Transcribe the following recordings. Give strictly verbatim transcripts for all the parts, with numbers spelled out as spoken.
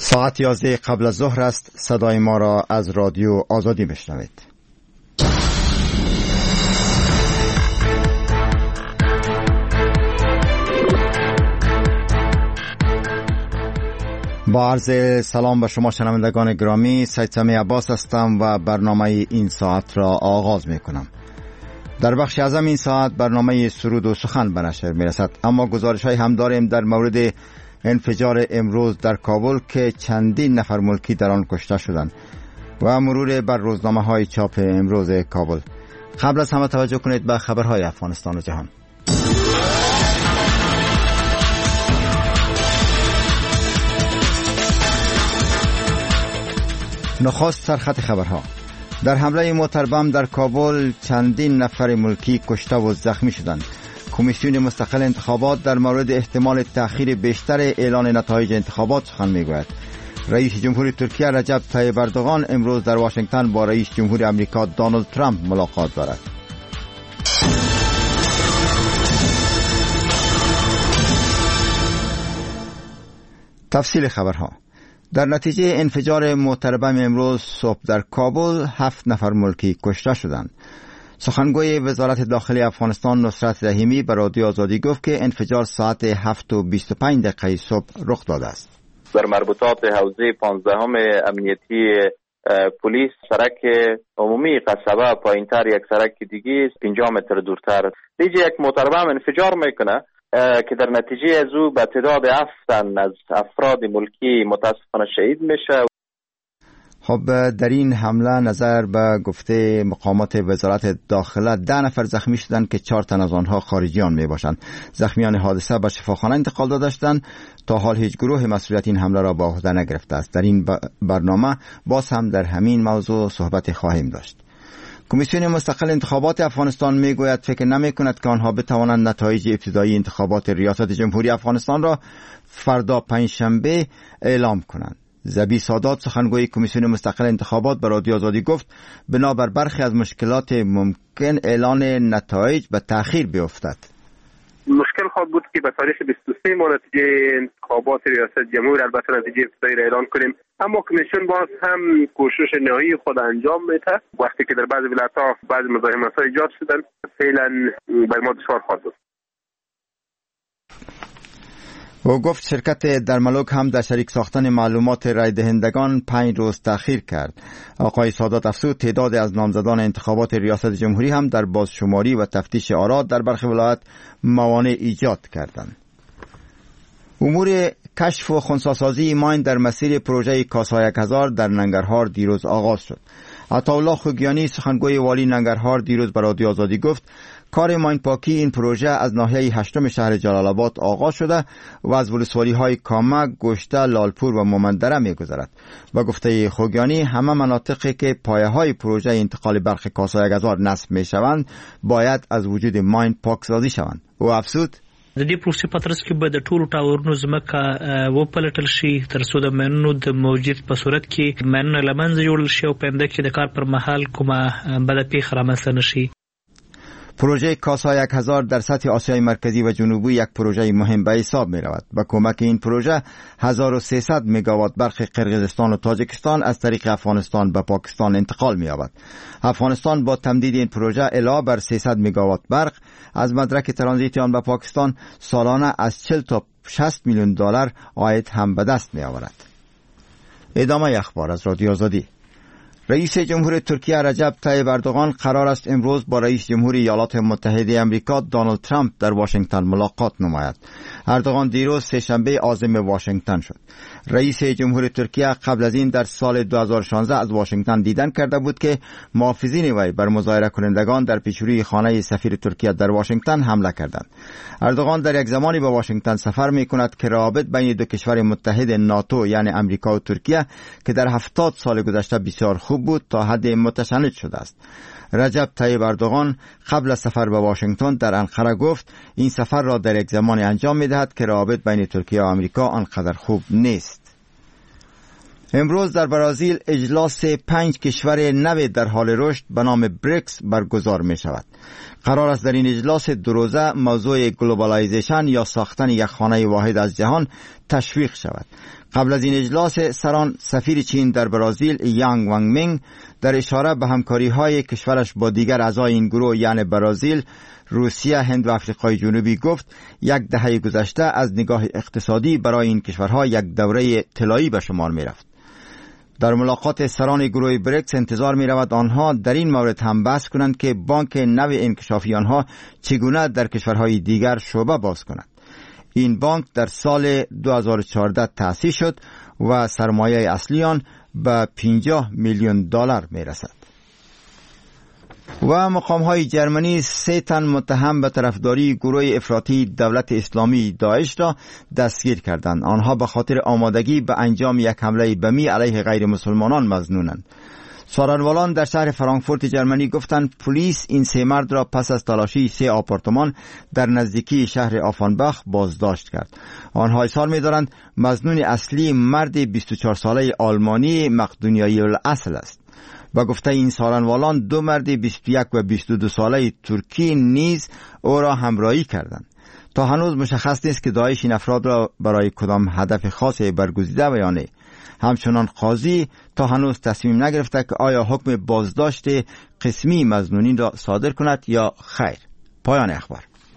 ساعت یازده قبل از ظهر است. صدای ما را از رادیو آزادی میشنوید. با عرض سلام به شما شنوندگان گرامی، سید سمی عباس هستم و برنامه این ساعت را آغاز می کنم. در بخش اعظم این ساعت برنامه سرود و سخن به نشر می رسد، اما گزارش های هم داریم در مورد انفجار امروز در کابل که چندین نفر ملکی در آن کشته شدند و مرور بر روزنامه های چاپ امروز کابل. قبل از همه توجه کنید به خبرهای افغانستان و جهان. نخست سرخط خبرها. در حمله موتر بم در کابل چندین نفر ملکی کشته و زخمی شدند. کمیسیون مستقل انتخابات در مورد احتمال تأخیر بیشتر اعلان نتایج انتخابات سخن میگوید. رئیس جمهوری ترکیه رجب طیب اردوغان امروز در واشنگتن با رئیس جمهوری آمریکا دونالد ترامپ ملاقات دارد. تفصیل خبرها. در نتیجه انفجار موتر بم امروز صبح در کابل هفت نفر ملکی کشته شدند. سخنگوی وزارت داخلی افغانستان نصرت رحیمی به رادیو آزادی گفت که انفجار ساعت هفت و بیست و پنج دقیقه صبح رخ داده است. در مربوطات حوزه پانزدهم امنیتی پلیس سرک عمومی قصبه پایینتر یک سرک دیگه پنجاه متر دورتر دیگه یک موتر بم انفجار میکنه که در نتیجه از او به تعداد هفت از افراد ملکی متاسفانه شهید میشه. خب در این حمله نظر به گفته مقامات وزارت داخله ده نفر زخمی شدند که چهار تن از آنها خارجیان می باشند. زخمیان حادثه به شفاخانه انتقال داده شدند. تا حال هیچ گروه مسئولیت این حمله را به عهده نگرفته است. در این برنامه باز هم در همین موضوع صحبت خواهیم داشت. کمیسیون مستقل انتخابات افغانستان می گوید فکر نمی کند که آنها بتوانند نتایج ابتدایی انتخابات ریاست جمهوری افغانستان را فردا پنجشنبه اعلام کنند. زبی سادات سخنگوی کمیسیون مستقل انتخابات به رادیو آزادی گفت بنابر برخی از مشکلات ممکن اعلان نتایج به تأخیر بیفتد. مشکل خواهد بود که به تاریخ بیست و سه ما نتیجه انتخابات ریاست جمهور البته نتیجه ابتدایی را اعلان کنیم، اما کمیسیون باز هم کوشش نهایی خود انجام میده. وقتی که در بعضی ولایت‌ها بعضی مزاحمت‌ها ایجاد شدن فعلا به ما دشوار خواهد بود. او گفت شرکت درملوک هم در شریک ساختن معلومات رای دهندگان پنج روز تأخیر کرد. آقای سادات افزود تعداد از نامزدان انتخابات ریاست جمهوری هم در بازشماری و تفتیش آرا در برخی ولایات موانع ایجاد کردند. امور کشف و خنثی‌سازی ماین در مسیر پروژه کاسا یک هزار در ننگرهار دیروز آغاز شد. عطاالله خوگیانی سخنگوی والی ننگرهار دیروز به رادیو آزادی گفت کار ماین پاکی این پروژه از ناحیه هشتم شهر جلال آباد آغاز شده و از ولسوالی های کامک، گشته، لالپور و مومندره می گذرد. با گفته خوگیانی همه مناطقی که پایه های پروژه انتقال برق کاسا یک هزار نصب می شوند باید از وجود ماین پاک سازی شوند. او افزود د دې پروسې په ترڅ کې به د ټولو ټاورونو ځمکه وپلټل شي تر څو د ماینونو د موجود په صورت کې ماینونه له منځه یوړل شي او په همدغه کې د کار پر مهال کومه بده پیښه رامنځته نشي. پروژه کاسا یک هزار در سطح آسیای مرکزی و جنوبی یک پروژه مهم به حساب می رود. با کمک این پروژه هزار و سیصد مگاوات برق قرقیزستان و تاجیکستان از طریق افغانستان به پاکستان انتقال می یابد. افغانستان با تمدید این پروژه علاوه بر سیصد مگاوات برق از مدرک ترانزیت آن به پاکستان سالانه از چهل تا شصت میلیون دلار عاید هم به دست می آورد. ادامه اخبار از رادیو آزادی. رئیس جمهوری ترکیه رجب طیب اردوغان قرار است امروز با رئیس جمهوری ایالات متحده آمریکا دونالد ترامپ در واشنگتن ملاقات نماید. اردوغان دیروز سه‌شنبه عازم واشنگتن شد. رئیس جمهوری ترکیه قبل از این در سال دو هزار و شانزده از واشنگتن دیدن کرده بود که محافظین وی بر مظاهره کنندگان در پیشروی خانه سفیر ترکیه در واشنگتن حمله کردند. اردوغان در یک زمانی به واشنگتن سفر می کند که روابط بین دو کشور متحد ناتو یعنی آمریکا و ترکیه که در هفتاد سال گذشته بسیار خوب بود تا حد متشنج شده است. رجب طیب اردوغان قبل از سفر به واشنگتن در انقره گفت این سفر را در یک زمانی انجام می دهد که روابط بین ترکیه و آمریکا آنقدر خوب نیست. امروز در برزیل اجلاس پنج کشور نو در حال رشد به نام بریکس برگزار می شود. قرار است در این اجلاس دو روزه موضوع گلوبالایزیشن یا ساختن یک خانه واحد از جهان تشویق شود. قبل از این اجلاس سران، سفیر چین در برزیل یانگ وانگمینگ در اشاره به همکاری‌های کشورش با دیگر اعضای این گروه یعنی برزیل، روسیه، هند و آفریقای جنوبی گفت یک دهه گذشته از نگاه اقتصادی برای این کشورها یک دوره طلایی به شمار می‌رفت. در ملاقات سران گروه بریکس انتظار می رود آنها در این مورد هم بحث کنند که بانک نو انکشافی آنها چگونه در کشورهای دیگر شعبه باز کند. این بانک در سال دو هزار و چهارده تأسیس شد و سرمایه اصلی آن به پنجاه میلیون دلار می رسد. و مقام‌های جرمنی سه تن متهم به طرفداری گروه افراطی دولت اسلامی داعش را دستگیر کردند. آنها به خاطر آمادگی به انجام یک حمله بمی علیه غیر مسلمانان مظنونند. سارنوالان در شهر فرانکفورت جرمنی گفتند پلیس این سه مرد را پس از تلاشی سه آپارتمان در نزدیکی شهر آفنباخ بازداشت کرد. آنها اظهار می‌دارند مظنون اصلی مرد بیست و چهار ساله آلمانی مقدونیایی الاصل است. با گفته این سارنوالان دو مرد بیست و یک و بیست و دو ساله ترکی نیز او را همراهی کردند. تا هنوز مشخص نیست که داعش این افراد را برای کدام هدف خاصی برگزیده و یا نه. همچنان قاضی تا هنوز تصمیم نگرفته که آیا حکم بازداشت قسمی مظنونین را صادر کند یا خیر. پایان اخبار.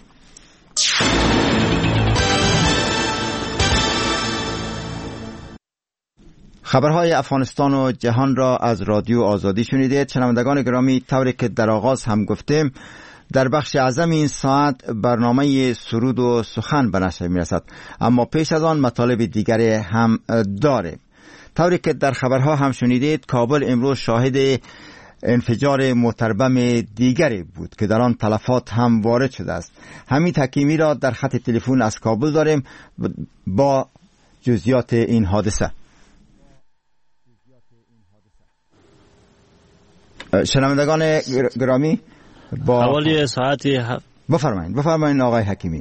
خبرهای افغانستان و جهان را از رادیو آزادی شنیدید. شنوندگان گرامی، طوری که در آغاز هم گفتیم، در بخش اعظم این ساعت برنامه سرود و سخن به نشر می‌رسد، اما پیش از آن مطالب دیگری هم داره. طوری که در خبرها هم شنیدید، کابل امروز شاهد انفجار موتربم دیگری بود که در آن تلفات هم وارد شده است. حمید حکیمی را در خط تلفن از کابل داریم با جزئیات این حادثه. شنوندگان گرامی، با حوالی ساعتی ه... بفرمایید بفرمایید آقای حکیمی.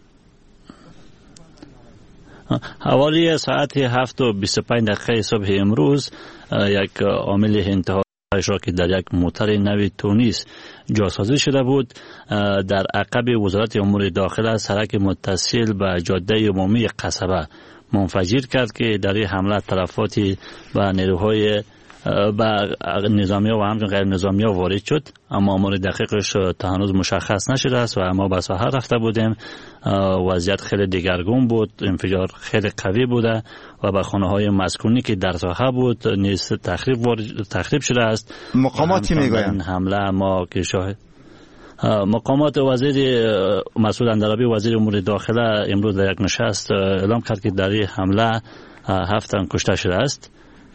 حوالی ساعت هفت و بیست و پنج دقیقه صبح امروز یک عامل انتحارش را که در یک موتر نوی تونیس جاسازی شده بود در عقب وزارت امور داخله سرک متصل به جاده عمومی قصبه منفجر کرد که در این حمله تلفاتی به نیروهای با نظامی و همچنین غیر نظامی ها وارد شد، اما امور دقیقش تا هنوز مشخص نشده است و اما به ساحه رفته بودیم. وضعیت خیلی دگرگون بود، انفجار خیلی قوی بوده و به خانه های مسکونی که در ساحه بود نیز تخریب تخریب شده است. مقامات چی میگویند؟ حمله ما که شاهد مقامات وزیر مسعود اندرابی وزیر امور داخله امروز در یک نشست اعلام کرد که در این حمله هفت تن کشته شده است.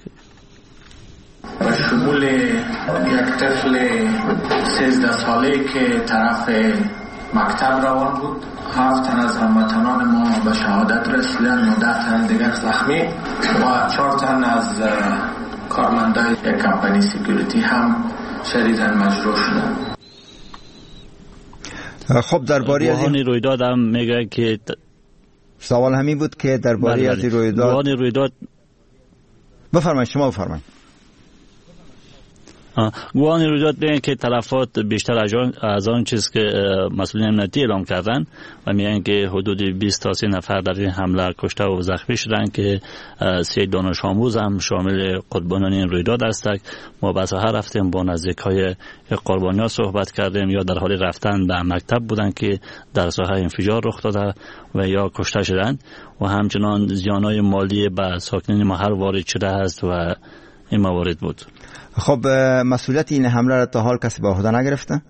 و شمول یک طفل سیزده ساله که طرف مکتب روان بود. هفت تن از هموطنان ما به شهادت رسیدن و ده تن دیگر زخمی و چهار تن از کارمندای یک کمپانی سکیوریتی هم شدیداً مجروح شدن. خب درباره از این رویداد هم میگه که سوال همین بود که درباره از این رویداد رویداد بفرمایید شما بفرمایید. گواهان رویداد میگن که تلفات بیشتر از آن چیز که مسئولین امنیتی اعلام کردن و میگن که حدود بیست تا سی نفر در این حمله کشته و زخمی شدن که سه دانش آموز هم شامل قربانیان این رویداد هستند. ما به ساحه رفتیم، با نزدیکای قربانیان صحبت کردیم، یا در حال رفتن به مکتب بودن که در ساحه انفجار رخ داده و یا کشته شدند و همچنان زیانهای مالی به ساکنین محل وارد شده است و این موارد بود. خب مسئولیت این حمله را تا حال کسی به عهده نگرفته؟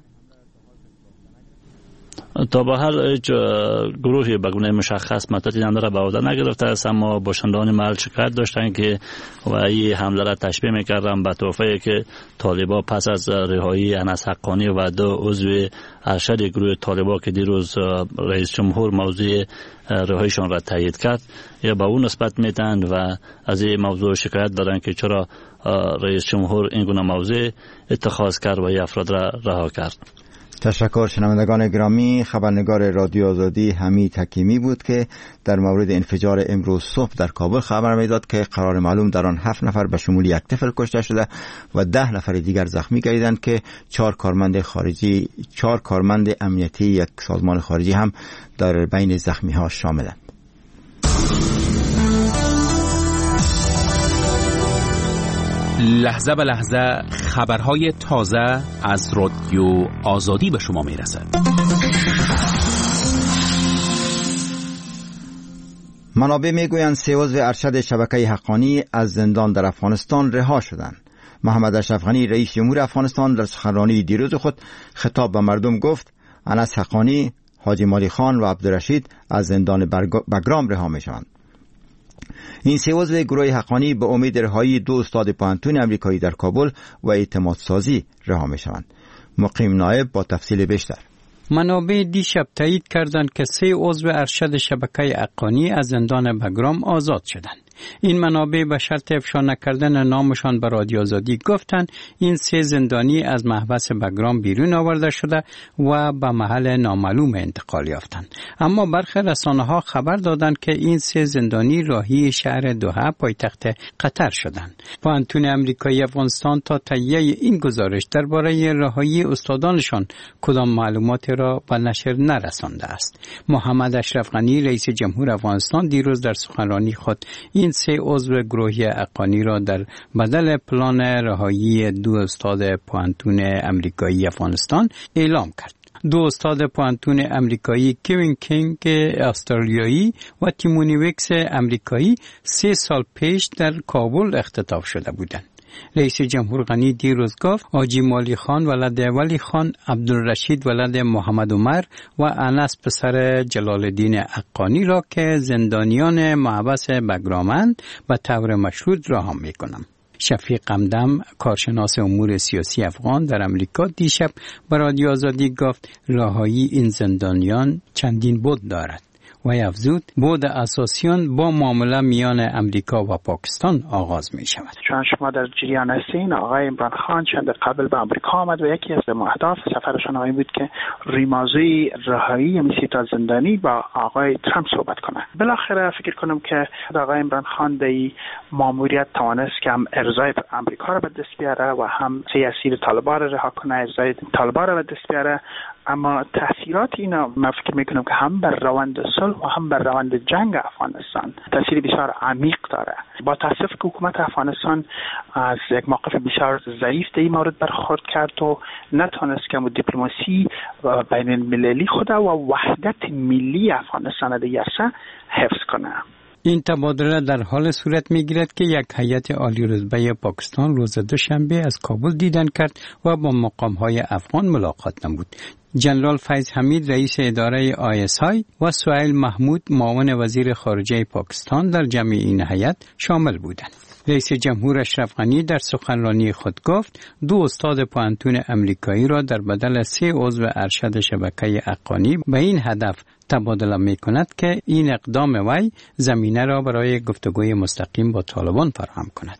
تا به حال هیچ گروهی به گونه مشخص مسئولیت این حمله را به عهده نگرفته است، اما باشندگان محل شکایت داشتند که و این حمله را تشبیه می‌کردند به توفیقی که طالبان پس از رهایی انس حقانی و دو عضو ارشد گروه طالبان که دیروز رئیس جمهور موضوع رهاییشان را تایید کرد یا به اون نسبت میدن و از این موضوع شکایت دارن که چرا رئیس جمهور این گونه موضوع اتخاذ کرد و این افراد را رها کرد. تشکر. شنوندگان گرامی، خبرنگار رادیو آزادی حمید حکیمی بود که در مورد انفجار امروز صبح در کابل خبر میداد که قرار معلوم در آن هفت نفر به شمول یک طفل کشته شده و ده نفر دیگر زخمی گردیدند که چهار کارمند خارجی چهار کارمند امنیتی یک سازمان خارجی هم در بین زخمی ها شاملند. لحظه به لحظه خبرهای تازه از رادیو آزادی به شما میرسد. منابع میگویند سه عضو ارشد شبکه حقانی از زندان در افغانستان رها شدند. محمد اشرف غنی رئیس جمهور افغانستان در سخنرانی دیروز خود خطاب به مردم گفت انس حقانی، حاجی مالی خان و عبدالرشید از زندان بگرام رها میشوند. این سه عضو گروه حقانی به امید رهایی دو استاد پوهنتون امریکایی در کابل و اعتماد سازی رها میشوند. مقیم نایب با تفصیل بیشتر. منابع دیشب تایید کردند که سه عضو ارشد شبکه حقانی از زندان بگرام آزاد شدند. این منابع به شرط افشا نکردن نامشان به رادیو آزادی گفتند این سه زندانی از محبس بگرام بیرون آورده شده و به محل نامعلوم انتقال یافتند. اما برخی رسانه‌ها خبر دادند که این سه زندانی راهی شهر دوحه پایتخت قطر شدند. پوهنتون امریکایی افغانستان تا تهیه این گزارش درباره رهایی استادانشان کدام معلوماتی را به نشر نرسانده است. محمد اشرف غنی رئیس جمهور افغانستان دیروز در سخنرانی خود این سه عضو گروه حقانی را در بدل پلان رهایی دو استاد پوهنتون امریکایی افغانستان اعلام کرد. دو استاد پوهنتون امریکایی کوین کینگ استرالیایی و تیمونی ویکس امریکایی سه سال پیش در کابل اختطاف شده بودند. رئیس جمهور غنی دیروز گفت حاجی مالی خان ولد ولی خان، عبدالرشید ولد محمد عمر و انس پسر جلال الدین حقانی را که زندانیان محبس بگرامند به طور مشروط رها می‌کنم. شفیق قمدم کارشناس امور سیاسی افغان در امریکا دیشب به رادیو آزادی گفت رهایی این زندانیان چندین بعد دارد و افزود بعد اساسیان با معامله میان امریکا و پاکستان آغاز می شود. چون شما در جریان هستین آقای عمران خان چند قبل به امریکا آمد و یکی از اهداف سفرشان آقای بود که ریمازی رهایی میسی تا زندانی با آقای ترامپ صحبت کنه. بالاخره فکر کنم که آقای عمران خان دی ماموریت توانست که هم ارزای امریکا را به دست بیاره و هم سیاسی طالبان را رها کنه، ارزای طالبان را به دست بیاره. اما تاثیرات اینا من فکر میکنم که هم بر روند صلح و هم بر روند جنگ افغانستان تاثیر بسیار عمیق داره. با تاسف که حکومت افغانستان از یک موقف بسیار ضعیف در این مورد برخورد کرد و نتونست که دیپلماسی بین المللی خود و وحدت ملی افغانستان دیگرسه حفظ کنه. این تبادله در حال صورت میگیرد که یک هیئت عالی رتبه پاکستان روز دوشنبه از کابل دیدن کرد و با مقام‌های افغان ملاقات نمود. جنرال فیض حمید رئیس اداره آی اس آی و سهیل محمود معاون وزیر خارجه پاکستان در جمع این هیئت شامل بودند. رئیس جمهور اشرف غنی در سخنرانی خود گفت دو استاد پوهنتون امریکایی را در بدل سه عضو ارشد شبکه حقانی به این هدف تبادله می کند که این اقدام وی زمینه را برای گفتگوی مستقیم با طالبان فراهم کند.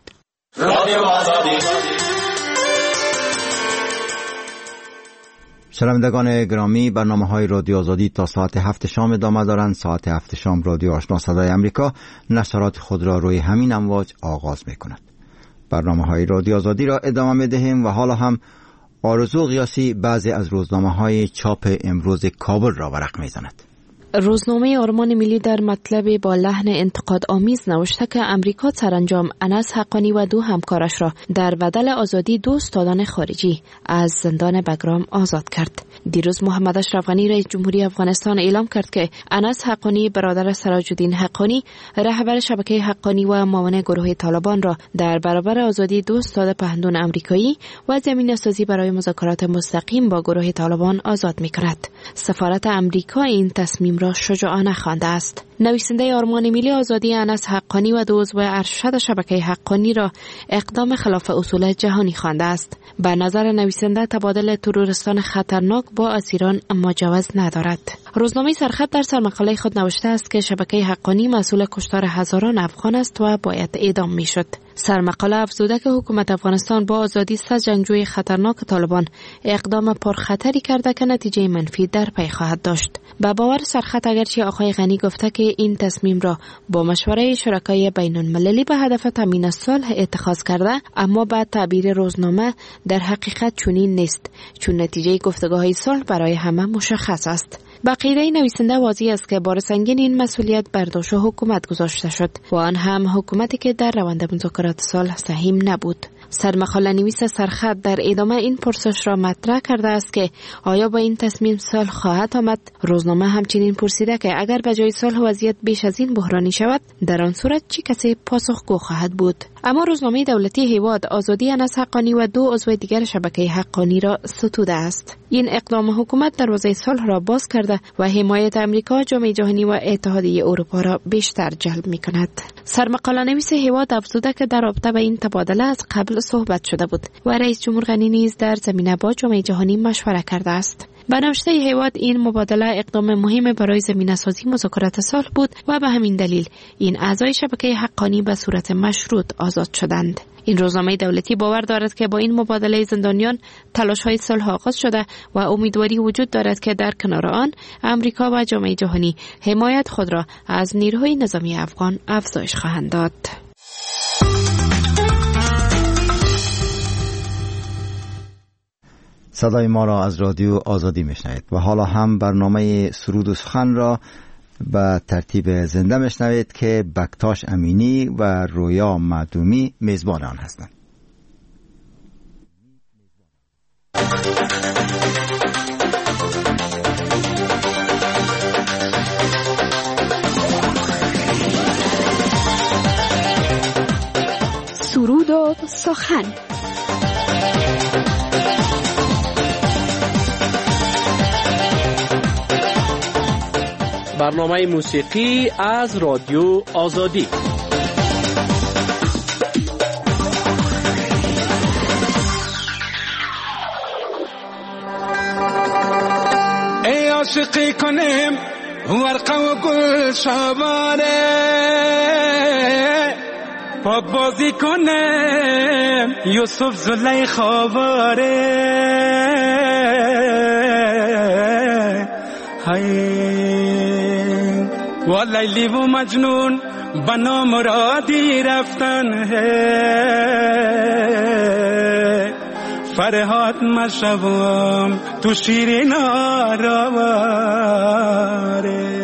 شنوندگان گرامی، برنامه‌های رادیو آزادی تا ساعت هفت شام ادامه دارند. ساعت هفت شام رادیو آشنا صدای امریکا نشرات خود را روی همین امواج آغاز می‌کند. برنامه‌های رادیو آزادی را ادامه می‌دهیم و حالا هم آرزو قیاسی بعضی از روزنامه‌های چاپ امروز کابل را ورق می‌زند. روزنامه آرمان ملی در مطلب با لحن انتقاد آمیز نوشته که امریکا سرانجام انس حقانی و دو همکارش را در بدل آزادی دو استادان خارجی از زندان بگرام آزاد کرد. دیروز محمد اشرف غنی رئیس جمهوری افغانستان اعلام کرد که انس حقانی برادر سراج الدین حقانی رهبر شبکه حقانی و معاون گروه طالبان را در برابر آزادی دو استاد پهندون امریکایی و زمینه‌سازی برای مذاکرات مستقیم با گروه طالبان آزاد می‌کند. سفارت امریکا این تصمیم را شجاعانه خوانده است. نویسنده آرمان ملی آزادی انس حقانی و دو عضو ارشد شبکه حقانی را اقدام خلاف اصول جهانی خوانده است. به نظر نویسنده تبادل تروریستان خطرناک با اسیران مجوز ندارد. روزنامه سرخط در سرمقاله خود نوشته است که شبکه حقانی مسئول کشتار هزاران افغان است و باید اعدام میشد. سرمقاله افزوده که حکومت افغانستان با آزادی سه جنگجوی خطرناک طالبان اقدام پرخطری کرده که نتیجه منفی در پی خواهد داشت. به باور سرخط اگرچه آقای غنی گفته که این تصمیم را با مشوره شرکای بین المللی به هدف تامین صلح اتخاذ کرده، اما به تعبیر روزنامه در حقیقت چنین نیست، چون نتیجه گفتگوهای صلح برای همه مشخص است. بقیه نویسنده واضح است که بار سنگین این مسئولیت بر دوش حکومت گذاشته شد و آن هم حکومتی که در روند مذاکرات صلح سهیم نبود. سرمقاله نویس سرخط در ادامه این پرسش را مطرح کرده است که آیا با این تصمیم صلح خواهد آمد. روزنامه همچنین پرسیده که اگر به جای صلح وضعیت بیش از این بحرانی شود، در آن صورت چه کسی پاسخگو خواهد بود. اما روزنامه دولتی هیواد آزادی انس حقانی و دو عضو دیگر شبکه حقانی را ستوده است. این اقدام حکومت دروازه صلح را باز کرده و حمایت امریکا، جامعه جهانی و اتحادیه اروپا را بیشتر جلب می کند. سرمقاله نویس هیواد افزوده که در رابطه با این تبادله از قبل صحبت شده بود و رئیس جمهور غنی نیز در زمینه با جامعه جهانی مشوره کرده است. به نوشته هیواد این مبادله اقدام مهم برای زمینه‌سازی مذاکرات صلح بود و به همین دلیل این اعضای شبکه حقانی به صورت مشروط آزاد شدند. این روزنامه دولتی باور دارد که با این مبادله زندانیان تلاش‌های صلح آغاز شده و امیدواری وجود دارد که در کنار آن امریکا و جامعه جهانی حمایت خود را از نیروهای نظامی افغان افزایش خواهند داد. صدای ما را از رادیو آزادی میشنوید و حالا هم برنامه سرود و سخن را به ترتیب زنده میشنوید که بکتاش امینی و رویا معدومی میزبان آن هستند. سرود و سخن. برنامه موسیقی از رادیو آزادی. ای عاشقی کنیم ورقه و گل شباره، پاک بازی کنیم یوسف زلیخا باره. های و لیلی و مجنون بنا مرادی رفتن ہے، فرهاد مشوام تو شیرین آرواره.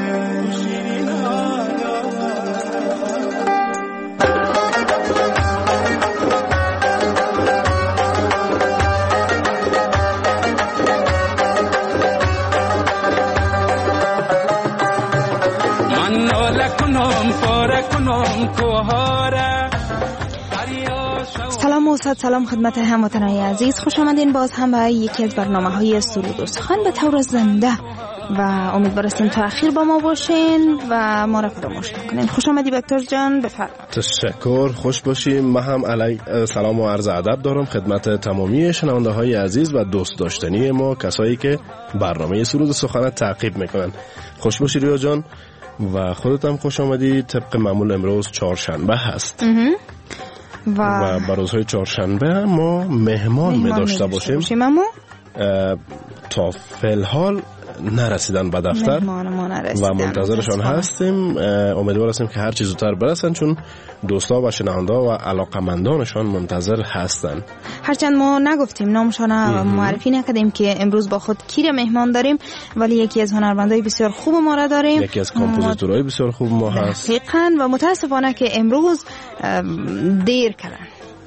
سلام و صد سلام خدمت هموطنان عزیز، خوش آمدین باز هم به یکی از برنامه‌های سرود و سخن به طور زنده و امیدوار هستیم تا اخیر با ما باشین و ما را فراموش نکنین. خوش آمدی بکتر جان، بفرمایید. تشکر، خوش باشیم. من هم علی سلام و عرض ادب دارم خدمت تمامی شنونده های عزیز و دوست داشتنی ما، کسایی که برنامه سرود و سخن تعقیب میکنن. خوش باشی ریا جان و خودت هم خوش آمدی. طبق معمول امروز چهارشنبه هست و, و بر روزهای چهارشنبه ما مهمان می داشته باشیم, باشیم اما تا فعل نرسیدن به دفتر و منتظرشان هستیم. امیدوار هستیم که هر چیز زودتر برسن، چون دوستا و شنونده و علاقمندانشان منتظر هستن. هرچند ما نگفتیم نامشان معرفی نکردیم که امروز با خود کی را مهمان داریم، ولی یکی از هنرمندای بسیار خوب ما را داریم، یکی از کامپوزیتورهای بسیار خوب ما هست دقیقاً، و متاسفانه که امروز دیر کردن.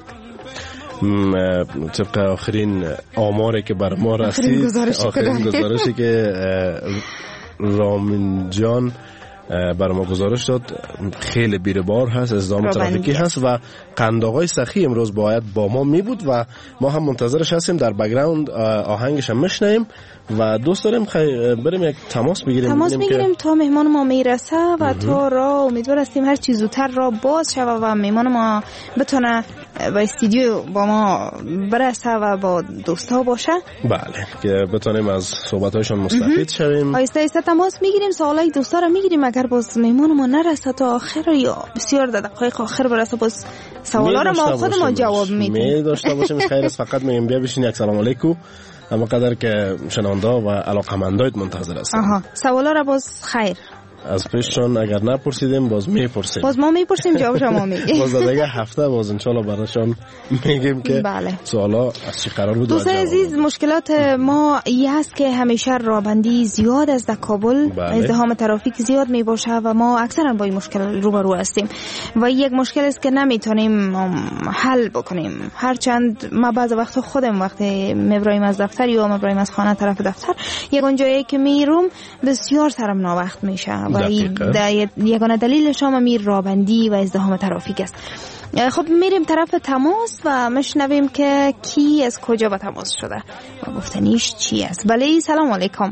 طبق آخرین آماری که بر ما رسید، آخرین گزارشی که رامین جان بر ما گزارش داد، خیلی بی‌بار هست، ازدحام ترافیکی هست و قنداقای سخی امروز باید با ما می بود و ما هم منتظرش هستیم. در بک‌گراند آهنگش هم میشنیم و دوست داریم خی... بریم یک تماس بگیریم تماس بگیریم که... تا مهمان ما میرسه و تا را امیدوار هستیم هر چیز زودتر را باز شود و مهمان ما بتونه با استودیو با ما برسه و با دوستا باشه. بله، که بتونیم از صحبت‌هایشون مستفید شویم. آیسته آیسته تماس میگیریم، سوالای دوستا رو میگیریم. اگر باز مهمان ما نرسه تا آخر یا بسیار در دقایق آخر برسه، باز سوالا رو ما خود ما جواب میدیم. می داشته باشیم. خیر است، فقط میگیم بیا بشین یک سلام علیکم، اما قدر که شنونده و علاقمندایت منتظر هستن. آها، سوالا رو باز خیر از پیششون اگر نپرسیدیم باز میپرسیم، باز ما میپرسیم جواب شما میگیم. باز دیگه هفته باز انشالله براشون میگیم که بله. سوالا از چی قرار بود. دوستان عزیز مشکلات ما ای است که همیشه رابندی زیاد است در کابل، بله. ازدحام ترافیک زیاد می باشه و ما اکثرا با این مشکل روبرو هستیم و یک مشکل است که نمیتونیم حل بکنیم. هرچند ما بعض وقت خودم وقتی میبرایم از دفتر یا میبرایم از خانه طرف دفتر، یک اونجایی که میروم بسیار سرم ناوقت میشه و یگانه دلیلش هم می رابندی و ازدحام ترافیک است. خب میریم طرف تماس و مشنویم که کی از کجا به تماس شده و گفتنیش چی است. بله سلام علیکم.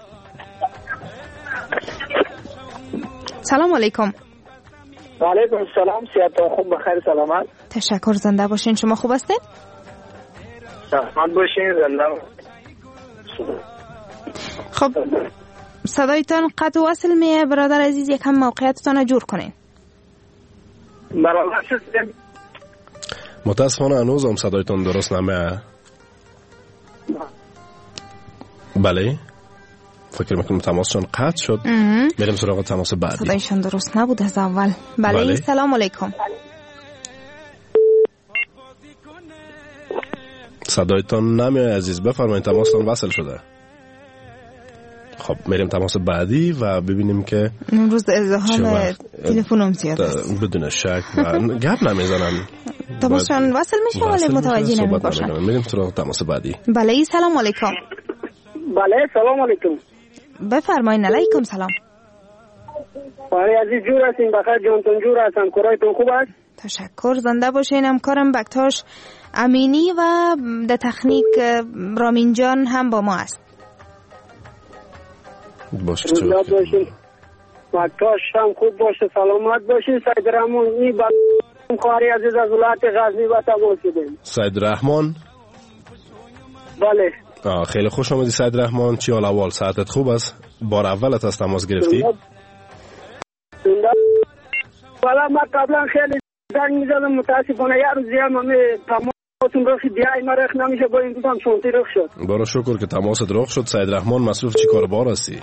سلام علیکم. و علیکم السلام. سیادت خوب بخیر سلامت. تشکر. زنده باشین. شما خوب هستین؟ سلامت باشین. زنده. خب صدایتان قطع و وصل میه برادر عزیز، یک هم موقعیتتان رو جور کنین. برادر هستم. متاسفانه هنوز هم صدایتان درست نمیه. بله فکر میکنم تماسشون قطع شد. بریم سراغ تماس بعدی. صدایشان درست نبود از اول. بله, بله. سلام علیکم. صدایتان نمیه عزیز، بفرمایید تماستان وصل شده. خب میریم تماس بعدی و ببینیم که امروز ازدحام تلفنم زیاد است بدون شک و گپ نمیزنن. تماسشون وصل میشه ولی متوجه نمیباشن. میریم سراغ تماس بعدی. بله سلام علیکم. بله سلام علیکم. بفرمایید. علیکم سلام. ولی عزیز جور هستین؟ بخیر جانتون جور هستن؟ کارایتون خوب است؟ تشکر. زنده باشین. همکارم بکتاش امینی و در تکنیک رامین جان هم با ما است. باشه زنده باشین. بکتاش هم خوب باشه، سلامت باشین. سید رحمان ای با خواهری عزیز از ولایت غزنی و تماس شدیم. سید رحمان. بله. آه خیلی خوش آمدی سید رحمان. چی حال احوال؟ ساعتت خوب است؟ بار اولت از تماس گرفتی؟ زنده. والا ما قبلا خیلی زنگ می‌زدم، متاسفانه یه روزی هم همه تماسون رخ دیای ما رخ نمیشه، با این دوستم شونتی رخ شد. برو شکر که تماست رخ شد. سید رحمان مصروف چی کار بار هستی؟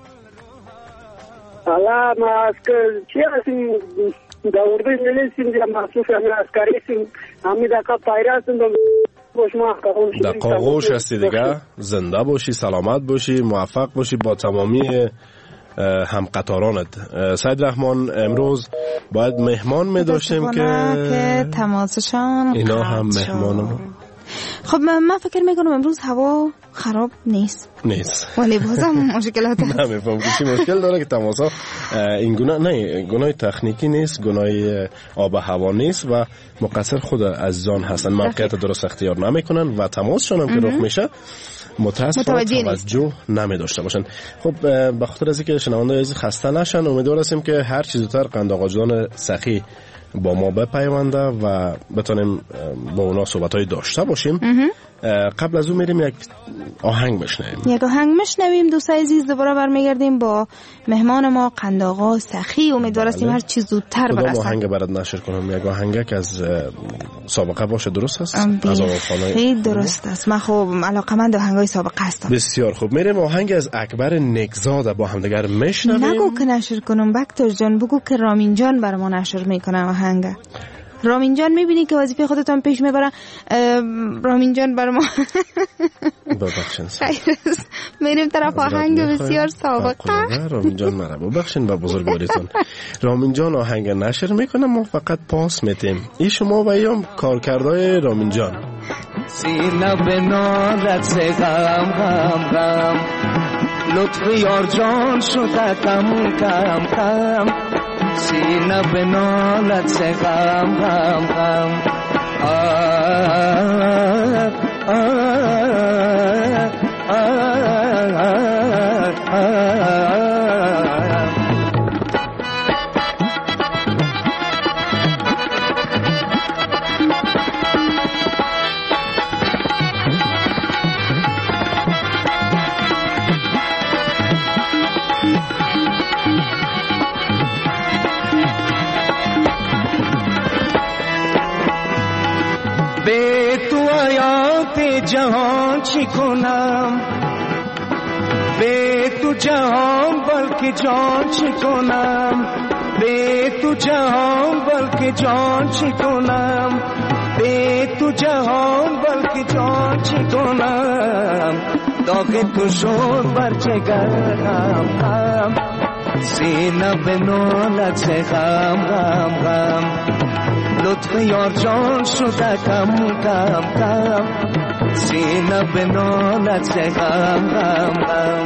حالا ما از که چی هستیم در اردو نلیسیم دیگه مصروف همه عسکری هستیم، همه دقیقه پایره هستیم در قاقوش هستی دیگه. زنده باشی، سلامت باشی، موفق باشی با تمامی هم قطارانت. سید رحمان امروز باید مهمان می داشتیم که که تماسشان اینا هم مهمان. خب من فکر میکنم امروز هوا خراب نیست نیست ولی بازم مشکلات هست. نمیفهم که چی مشکل داره که تماسا این گناه نه، گناه تکنیکی نیست، گناه آب هوا نیست و مقصر خود عزیزان هستن، موقعیت درست اختیار نمیکنن و تماسشون هم که رخ میشه متاسفانه توجه نمی داشته باشن. خب به خاطر از اینکه شنونده عزیز خسته نشن، امیدوار هستیم که هر چیز زودتر قند آقا جان سخی با ما بپیونده و بتونیم با اونا صحبت‌های داشته باشیم. قبل از اون میریم یک آهنگ بشنویم. یک آهنگ بشنویم دوستای عزیز، دوباره برمیگردیم با مهمان ما قند آقا سخی. امیدوار هستیم هر چیز زودتر برسه. کدام آهنگ برات نشر کنم؟ یک آهنگ که از سابقه باشه، درست است؟ از آوازخوانای خیلی درست است. من خب علاقه‌مند آهنگای سابقه هستم. بسیار خوب. میریم آهنگ از اکبر نگزاد با هم دیگر میشنویم. نگو که نشر کنم بکتر جان، بگو که رامین جان برای ما نشر میکنه آهنگ. رامین جان میبینی که وظیفه خودتون پیش میبره. رامین جان برای ما ببخشین میریم طرف آهنگ بسیار سابقه. رامین جان مرا ببخشین با بزرگواریتون. رامین جان آهنگ نشر میکنه، ما فقط پاس میتیم. این شما و ایام کارکردهای رامین جان. سینه به نالت غم غم غم، لطف یار جان شده کم کم کم، سینه به نالت غم غم غم. آه آه آه آه به تو آیات جهان چی کنم، به تو جهان بلکه جان چی کنم، به تو جهان بلکه جان چی کنم، به تو جهان بلکه جان چی کنم، داغ تو شد بر جگرم غم، سینه به نالت ز غم غم غم، لطف یار جان شده کم کم کم، سینه به نالت ز غم غم غم.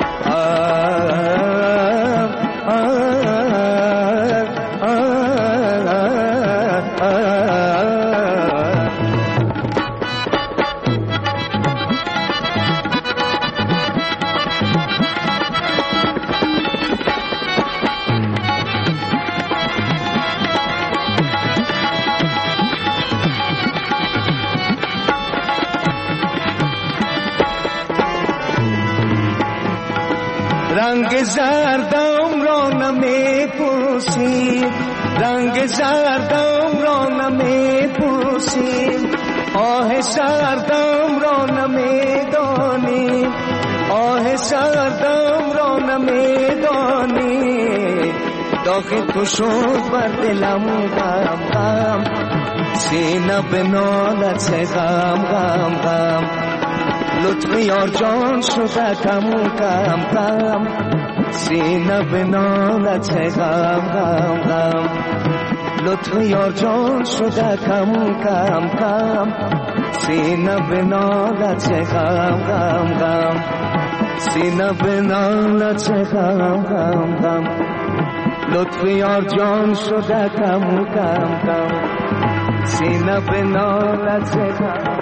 رنگ زردم را نمی پرسی، رنگ زردم را نمی پرسی، آه سردم را نمی دانی، آه سردم را نمی دانی، داغ تو شد بر دلم غم غم، سینه به نالت ز غم غم غم، لطف یار جان شده کم کم کم، سینه به نالت ز غم غم غم، لطف یار جان شده کم کم کم، سینه به نالت ز غم غم غم، سینه به نالت ز غم غم غم، لطف یار جان شده کم کم کم، سینه به نالت ز غم،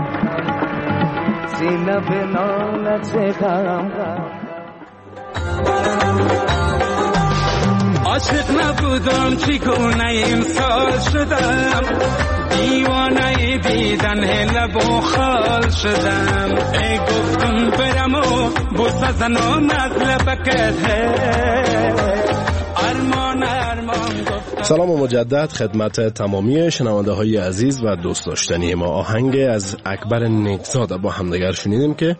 سینه به نالت ز غم غم. عاشق نبودم چگونه امسال شدم، دیوانه دیدن لب و خال شدم، ای گفتم برم و بوسه زنم از لبکت، ارمان ارمان گفتم. سلام و مجدد خدمت تمامی شنونده های عزیز و دوست داشتنی ما. آهنگ از اکبر نیکزاده با همدیگر شنیدیم که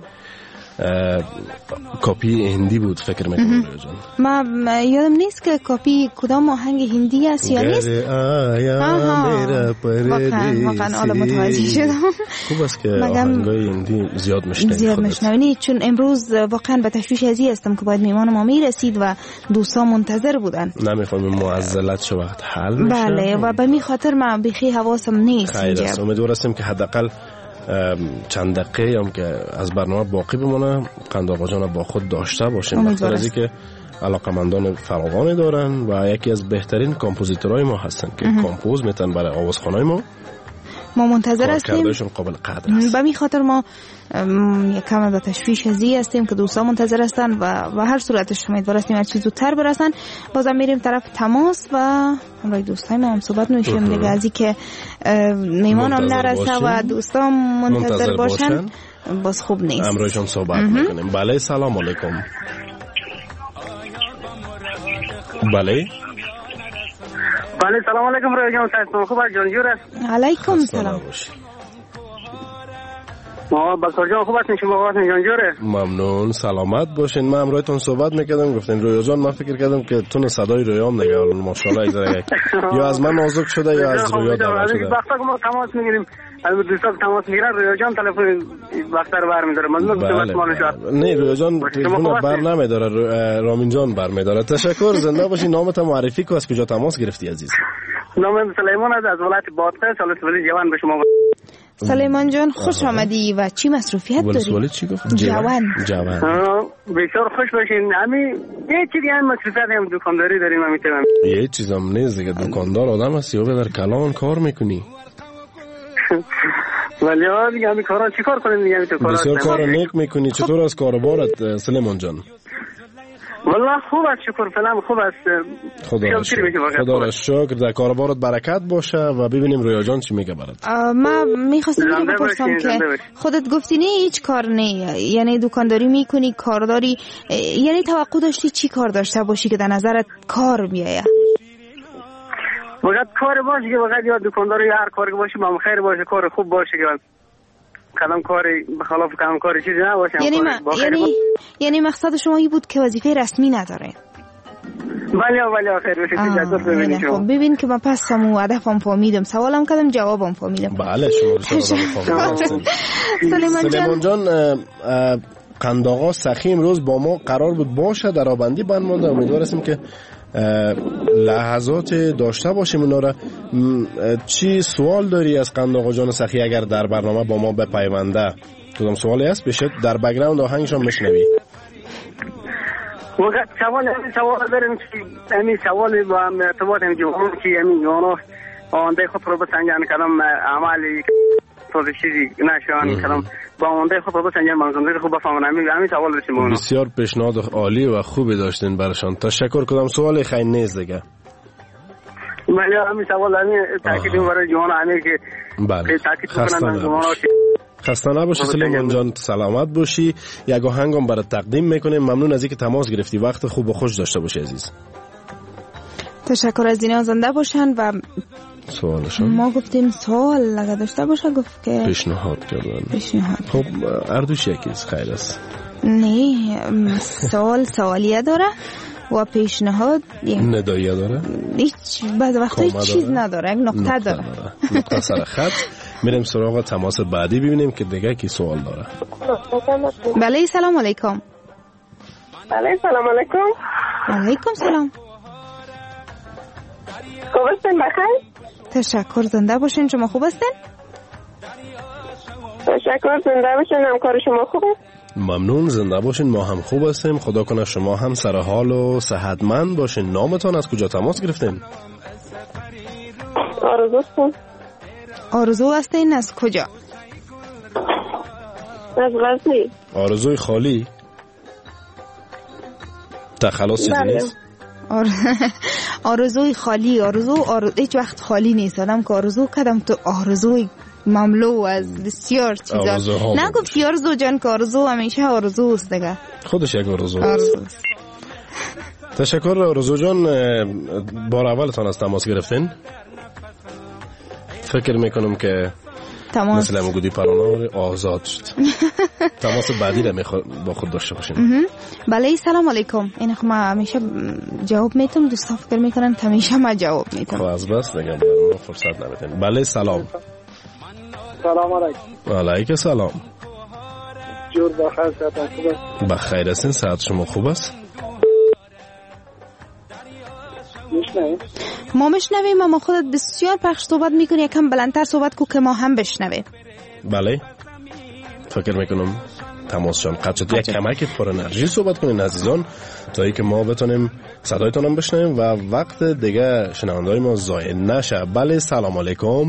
کپی هندی بود فکر میکنم. ما یادم نیست که کپی کدام آهنگ هندی است یا نیست. آها واقعا واقعا آدم متوجه شدم. خوب است که آهنگای هندی زیاد میشنوید. زیاد میشنوید چون امروز واقعا به تشویش ازی هستم که باید میمان ما میرسید و دوستان منتظر بودن. نمیفهمم معضلت چه وقت حل میشه. بله و به می خاطر من بخی حواسم نیست. خیر است. امیدوار هستیم که حداقل چند دقیقه هم که از برنامه باقی بمونه قند آقا جان با خود داشته باشیم، بخاطر از اینکه علاقمندان فراوانی دارن و یکی از بهترین کامپوزیتورهای ما هستن که کامپوز میتن برای آوازخوانای ما. ما منتظر هستیم. کارکردشون قابل قدر است. به می خاطر ما یک کم به تشویش ازی هستیم که دوستان منتظر هستن و و هر صورتش امیدوار هستیم هر چیز زودتر برسن. بازم میریم طرف تماس و همراه دوستای ما هم صحبت میشیم دیگه، از اینکه میمان هم نرسه و دوستان منتظر, منتظر باشن, باشن باز خوب نیست. امروزشون صحبت میکنیم. بله سلام علیکم. بله بله سلام علیکم روی جان، سلام خوب است جان جوره. علیکم سلام. ما بکر جان خوب هستین شما؟ خوب هستین جان جوره؟ ممنون سلامت باشین. من امروزتون صحبت میکردم گفتین رویا جان، من فکر کردم که تون صدای رویام نگه ماشاءالله یا از من نازک شده یا از رویا دعوت شده. وقتا که ما تماس میگیریم از دوستان تماس میگیرن رویا جان تلفن وقتا رو برمی‌داره. من بله. نه رویا جان تلفن بر نمیداره، رامین جان برمی‌داره. تشکر. زنده باشی. نامت معرفی کو، از کجا تماس گرفتی عزیز؟ نامم سلیمان است از ولایت بادغیس، سالس ولی جوان به شما. سلیمان جان خوش آمدی و چی مصروفیت داری؟ ولایت چی گفت؟ جوان. جوان. بسیار خوش باشین. همین یه چیزی هم مصروفیت هم دکانداری داریم هم میتونم. یه چیزام نیست دیگه، دکاندار آدم هستی و در کلان کار میکنی. ولی ها دیگه همین کارا چیکار کنیم دیگه، همین تو کارا بسیار کار نیک میکنی. چطور از کاروبارت سلیمان جان؟ والله خوب است شکر فلان خوب است. خدا را شکر. خدا را شکر. در کاروبارت برکت باشه و ببینیم رویا جان چی میگه برات. ما میخواستم اینو بپرسم که خودت گفتی نه هیچ کار نه، یعنی دکانداری میکنی، کارداری، یعنی توقع داشتی چی کار داشته باشی که در نظرت کار بیایه؟ وقت کار باشه که وقت یا دکانداری یا هر کاری باشه ما خیر باشه، کار خوب باشه که کدام کاری بخلاف کدام کاری چیزی نباشه. یعنی ما... یعنی یعنی مقصد شما این بود که وظیفه رسمی نداره. بله بله خیر بشه تشکر ببینید شما. خب ببین که من پس همون هدفم فهمیدم، سوالم کردم جوابم فهمیدم. بله شما فهمیدید. سلیمان جان جان قنداقا سخی امروز با ما قرار بود باشه در آبندی بند مونده. امیدوارم که لحظات داشته باشیم اونا را. چی سوال داری از قنداقا جان سخی اگر در برنامه با ما بپیونده؟ کدام سوالی هست بشه در بک‌گراند آهنگشون میشنوی. وقت سوال همین سوال داریم که همین سوال با ارتباط هم جوان که همین جوانا آنده خود رو بسنجان کدام عملی تو چیزی نشان کدام با آنده خود رو بسنجان منظومه خوب بفهمن. همین همین سوال داشتیم. بسیار پیشنهاد عالی و خوبی داشتین براشون. تشکر. کدام سوال خیلی نیست دیگه. بله همین سوال همین تاکید برای جوانا همین که بله خسته خسته نباشی سلیمان جان، سلامت باشی. یک آهنگم برات تقدیم میکنیم. ممنون از اینکه تماس گرفتی. وقت خوب و خوش داشته باشی عزیز. تشکر از اینا زنده باشن. و سوالشون ما گفتیم سوال اگه داشته باشه گفت که پیشنهاد کردن. پیشنهاد خب اردوش یکیست خیر است. نه سوال سوالیه داره و پیشنهاد نداییه داره. هیچ بعد وقتا هیچ چیز نداره، یک نقطه, نقطه داره. نقطه سر خط. میریم سراغ تماس بعدی ببینیم که دیگه کی سوال داره. بله سلام علیکم. بله سلام علیکم. علیکم سلام. خوب هستین بخیر؟ تشکر زنده باشین. شما خوب هستین؟ تشکر زنده باشین. همکار شما خوبه؟ ممنون زنده باشین. ما هم خوب هستیم. خدا کنه شما هم سر حال و صحتمند باشین. نامتان از کجا تماس گرفتین؟ آرزو هستم. آرزو هستین از کجا؟ از غزنی. آرزوی خالی؟ تخلص چیزی نیست؟ آر... آرزوی خالی. آرزو آرزو هیچ وقت خالی نیست. آدم که آرزو کردم تو آرزوی مملو از بسیار چیزا. نگفتی آرزو جان که آرزو همیشه آرزوست دیگه. خودش یک آرزو است. تشکر آرزو جان. بار اولتان از تماس گرفتین. فکر میکنم که تماس مثل همون گودی پرانه آزاد شد. تماس بعدی را با خود داشته باشیم. بله سلام علیکم. این خب من همیشه جواب میتونم. دوستا فکر میکنن همیشه من جواب میتونم. خب از بس دیگه برام فرصت نمیدین. بله سلام. سلام علیکم. و علیکم سلام. جور بخیر صحتتون خوب است؟ بخیر هستین. صحت شما خوب است؟ میشنویم؟ ما میشنویم. اما خودت بسیار پخش صحبت میکنی. یکم بلندتر صحبت کو که ما هم بشنویم. بله فکر میکنم تماسشان قطع شد. یک کمک پر انرژی صحبت کنین عزیزان تا اینکه ما بتونیم صدایتان هم بشنویم و وقت دیگه شنونده‌های ما ضایع نشه. بله سلام علیکم.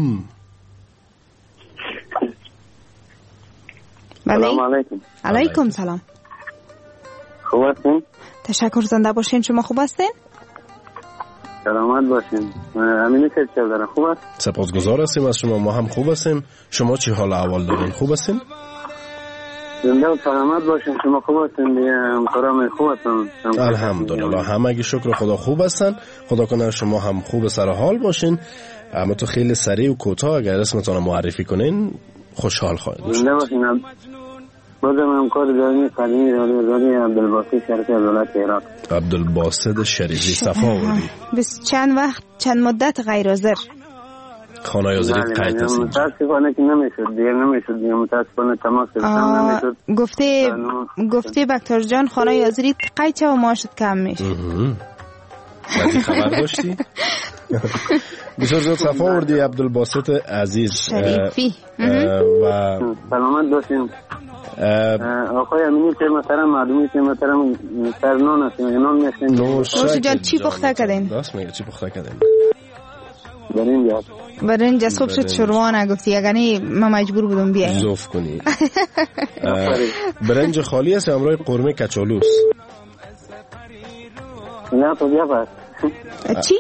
بله سلام علیکم. علیکم سلام. خوب هستین؟ تشکر زنده باشین. شما خوب هستین؟ سلامت باشین. امینی که چه دارن خوب است؟ سپاسگزار هستیم از شما. ما هم خوب هستیم. شما چی حال احوال دارین؟ خوب هستین؟ زنده و سلامت باشین. شما خوب هستین دیگه؟ همکارام خوب هستن؟ الحمدلله همگی شکر خدا خوب هستن. خدا کنه شما هم خوب سر حال باشین. اما تو خیلی سریع و کوتاه اگر اسمتون معرفی کنین خوشحال خواهید باشید. زنده باشین. بازم همکار دارمی قدیمی رادیو عبدالباسط شریفی از ولایت عراق. عبدالباسط شریفی صفا آوردی. بس چند وقت چند مدت غیر حاضر. خانه حاضریت قید است. متاسفانه که نمیشد دیگه نمیشد دیگه متاسفانه تماس گرفتم نمیشد. گفته گفته بکتر جان خانه حاضریت قید چه و معاشت کم میشه. بعدی خبر داشتی؟ بسیار زیاد صفا آوردی عبدالباسط عزیز شریفی. و سلامت باشین. آقای امینی که محترم معلومی که محترم سرنان هستیم نان میشین. نوش جان چی پخته کردین؟ راست میگه چی پخته کردین؟ برنج. برنج صبح شد شروع نگفتی یعنی من مجبور بودم بیایم. زوف کنی. برنج خالی است یا همراه قرمه کچالوس؟ نه تو بیا بس. چی؟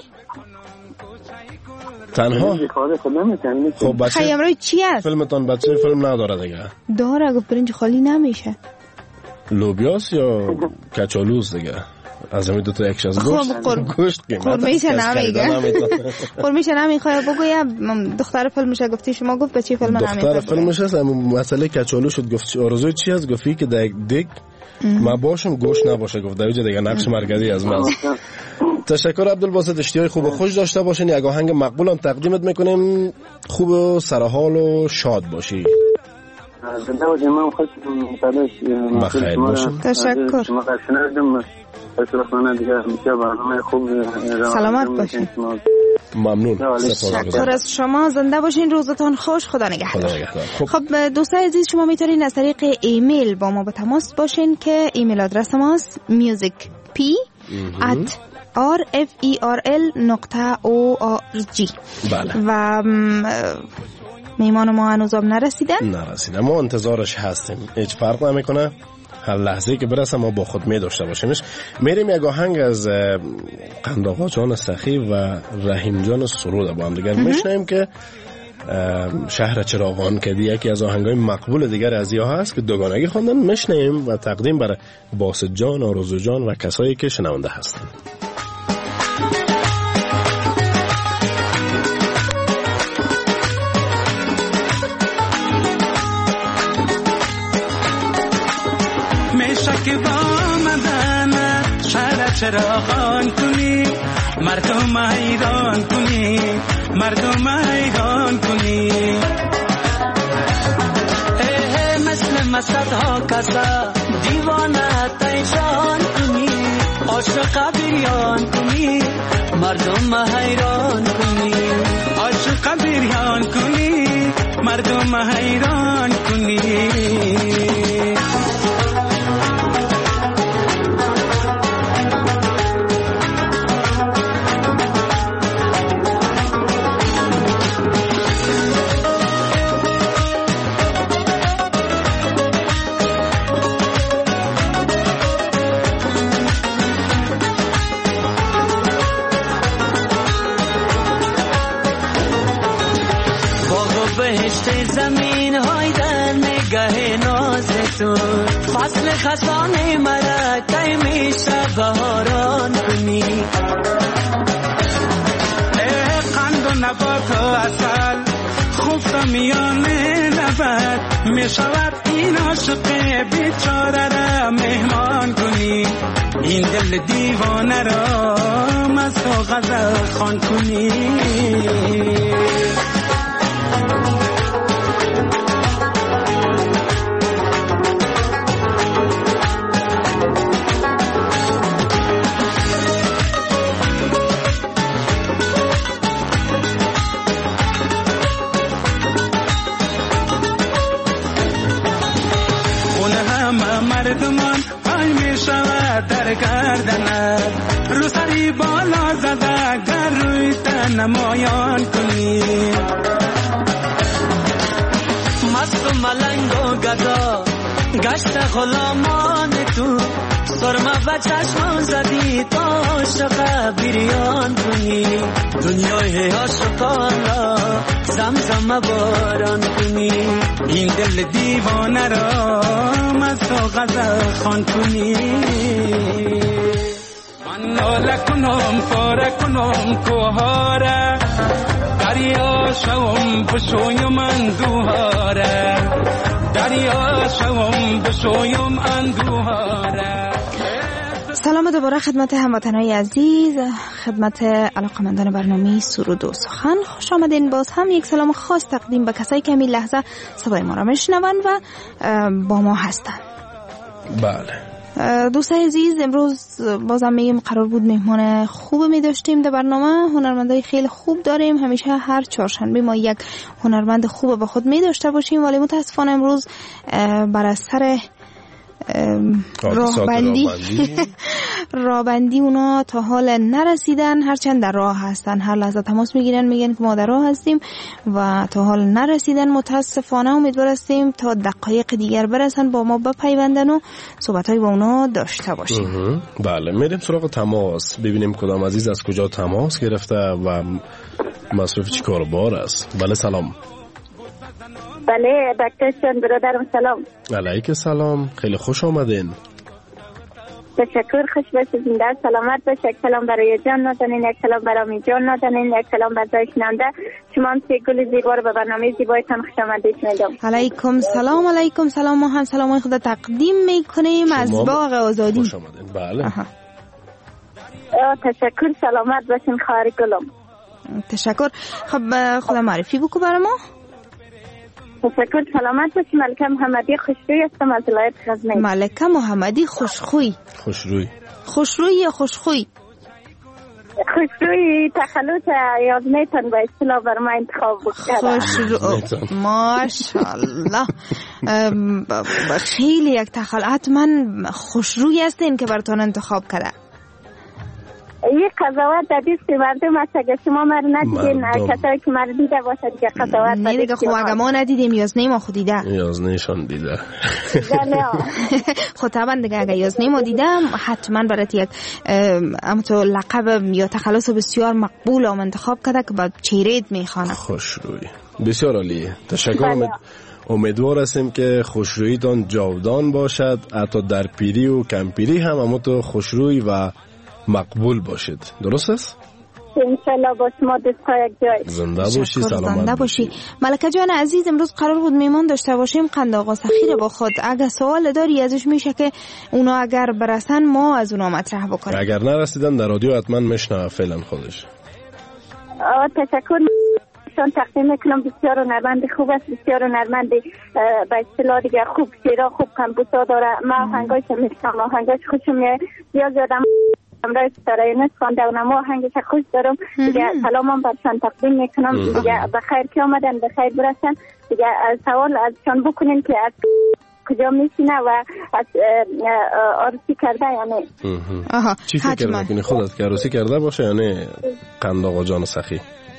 تنها خب بچه خیلی چی است؟ فیلمتان بچه فیلم نداره دیگه. داره گفت برنج خالی نمیشه. لوبیاس یا کچالوس دیگه. از همین دو تا یکش از گوشت گوشت قیمت قرمیش نمیگه قرمیش نمیخواد بگویم دختر فیلمش گفتی شما گفت به چی فیلم نمیخواد دختر فیلمش هست مسئله کچالو شد گفت آرزوی چی هست گفتی که دیگ دیگ ما باشم گوشت نباشه گفت در اینجا دیگه نقش مرکزی از من. تشکر عبدالباسط اشتیاق خوب و خوش داشته باشین. یک آهنگ مقبول هم تقدیمت میکنیم. خوب و سرحال و شاد باشی. زنده باشین. من خوش بخیر باشین. تشکر. سلامت باشین. ممنون. تشکر از شما. زنده باشین. روزتان خوش. خدا نگهدار. خب دوستان عزیز شما میتونین از طریق ایمیل با ما به تماس باشین که ایمیل آدرس ماست musicp at rferl نقطه org. بله. و میمان ما هنوزم نرسیدن نرسیدن ما انتظارش هستیم. هیچ فرق نمیکنه. هر لحظه‌ای که برسه ما با خود می داشته باشیمش. میریم یک آهنگ از قنداقا جان سخی و رحیم جان سرود با هم دیگر میشنیم که شهر چراغان که یکی از آهنگای مقبول دیگر از یا هست که دوگانگی خواندن میشنیم و تقدیم برای باسط جان، آرزو جان و کسایی که شنونده هستن. که با آمدن شهر چراغان کنی مردم حیران کنی مردم حیران کنی اه مثل مصدها کسا دیوانه تیشان کنی عاشق بریان کنی مردم حیران کنی عاشق بریان کنی مردم حیران کنی زمین های در نگاه ناز تو فصل خزانه مرا کی میشه بهاران کنی ای قند و نبات و اصل خوب میان لبت میشود این عاشق بیچاره را مهمان کنی این دل دیوانه را مست و غزل خوان کنی مردمان پای می شود در گردنت رو سری بالا زده گر روی تن نمایان کنی مست و ملنگ و گدا گشت غلامان تو سرمه و چشم زدی تا عاشق بریان کنی دنیای عاشقانا زمزم باران کنی این دل دیوانه را مست و غزل خوان کنی من ناله کنم پاره کنم کوهاره دریا شوم بشویم اندوهاره دریا شوم بشویم اندوهاره. سلام دوباره خدمت هموطنان عزیز، خدمت علاقمندان برنامه سرود و سخن خوش آمدین. باز هم یک سلام خاص تقدیم به کسایی که همین لحظه صدای ما را میشنون و با ما هستن. بله دوستان عزیز، امروز بازم میگیم قرار بود مهمان خوب می داشتیم در برنامه. هنرمندای خیلی خوب داریم، همیشه هر چهارشنبه ما یک هنرمند خوب با خود می داشته باشیم، ولی متاسفانه امروز بر اثر راهبندی راهبندی اونا تا حال نرسیدن، هرچند در راه هستن، هر لحظه تماس میگیرن میگن که ما در راه هستیم و تا حال نرسیدن. متاسفانه امیدوار هستیم تا دقایق دیگر برسن با ما بپیوندن و صحبت‌های با اونا داشته باشیم. بله میریم سراغ تماس، ببینیم کدام عزیز از کجا تماس گرفته و مصروف چی کار بار است. بله سلام. بله دکتر جان، برادرم سلام. علیک سلام، خیلی خوش آمدین. تشکر، خوش باشید، زنده سلامت باشید. یک سلام برای جان نازنین، یک سلام برای می جان نازنین، یک سلام برای شنونده شما. هم سه گل زیبا رو به برنامه زیبایتان خوش آمدید میگم. علیکم سلام. علیکم سلام. ما هم سلامای خود تقدیم میکنیم از باغ آزادی. خوش آمدید. بله. تشکر، سلامت باشین خواهر گلم. تشکر. خب خدا معرفی بکو برای ما. تشکر، سلامت باشی. ملکه محمدی خوشروی هستم از ولایت غزنی. ملکه محمدی خوشخوی. خوشروی. خوشروی یا خوشخوی؟ خوشروی. تخلط یازمیتان به اصطلاح بر ما انتخاب بکرد. خوشروی. ماشاءالله. خیلی یک تخلط. من خوشروی هستین که براتون انتخاب کرده. یک قضاوت در دست مردم است. اگر شما مرد ندیدین، کسایی که مرد دیده باشد که قضاوت نه دیگه. خب اگر ما ندیدیم یازنه ما خود دیده. یازنهشان دیده. خب طبعا دیگه اگر یازنه ما دیدم حتما برات یک امتو لقب یا تخلص بسیار مقبول و انتخاب کرده که با چهرهت میخوانه. خوشروی. بسیار عالیه. تشکر. امید امیدوار هستیم که خوشرویتان جاودان باشد، حتی در پیری و کم پیری هم اما تو خوشروی و مقبول باشید. درست است؟ انشالله با شما دستا یک جای. زنده باشی، سلامت باشی. ملکه جان عزیز، امروز قرار بود میمان داشته باشیم قند آقا سخی با خود. اگر سوال داری ازش میشه که اونا اگر برسن ما از اونا مطرح بکنیم. اگر نرسیدن در رادیو حتما میشنوه فعلا خودش. آه تشکر. شان تقدیم میکنم. بسیار هنرمند خوب است، بسیار هنرمند به اصطلاح دیگه خوب شعرها خوب کمپوسا داره. ما آهنگاش میشنم، آهنگاش خوشم میاد. زیاد زیادم امروز ستاره نس خونده و نما آهنگش خوش دارم دیگه. سلامم برشان تقدیم میکنم دیگه. بخیر که آمدن، بخیر برسن دیگه. سوال ازشان بکنین که از کجا میشینه و از عروسی کرده یا نه. چی فکر میکنی خودت که عروسی کرده باشه یا نه قند آقا جان سخی؟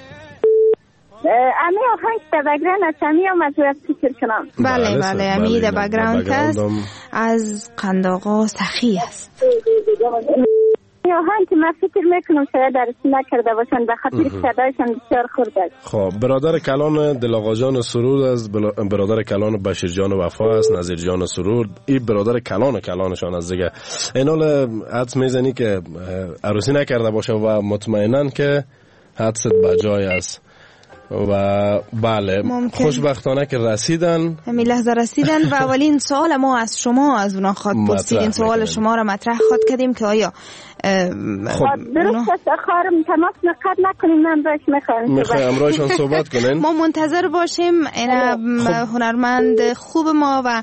امی آهنگ در بگران از امی هم از رویت فکر کنم. بله بله امی در بگران هست از قند آقا سخی است. آهنگ که من فکر میکنم شاید درست نکرده باشن به خاطر صدایشان بسیار خورده. خب برادر کلان دل آقا جان سرور از برادر کلان بشیر جان وفا است، نظیر جان سرور. این برادر کلان کلانشان از دیگه. اینال حدس میزنی که عروسی نکرده باشه و مطمئنن که حدست بجای است. و بله ممکن. خوشبختانه که رسیدن، همین لحظه رسیدن و اولین سوال ما از شما از اونا خواد پرسیدیم. سوال شما را مطرح خواد کردیم که آیا خب درست است خواهرم تماس نقد نکنیم. من راش میخوایم میخوایم راشون صحبت کنین. ما منتظر باشیم. این هنرمند خوب ما و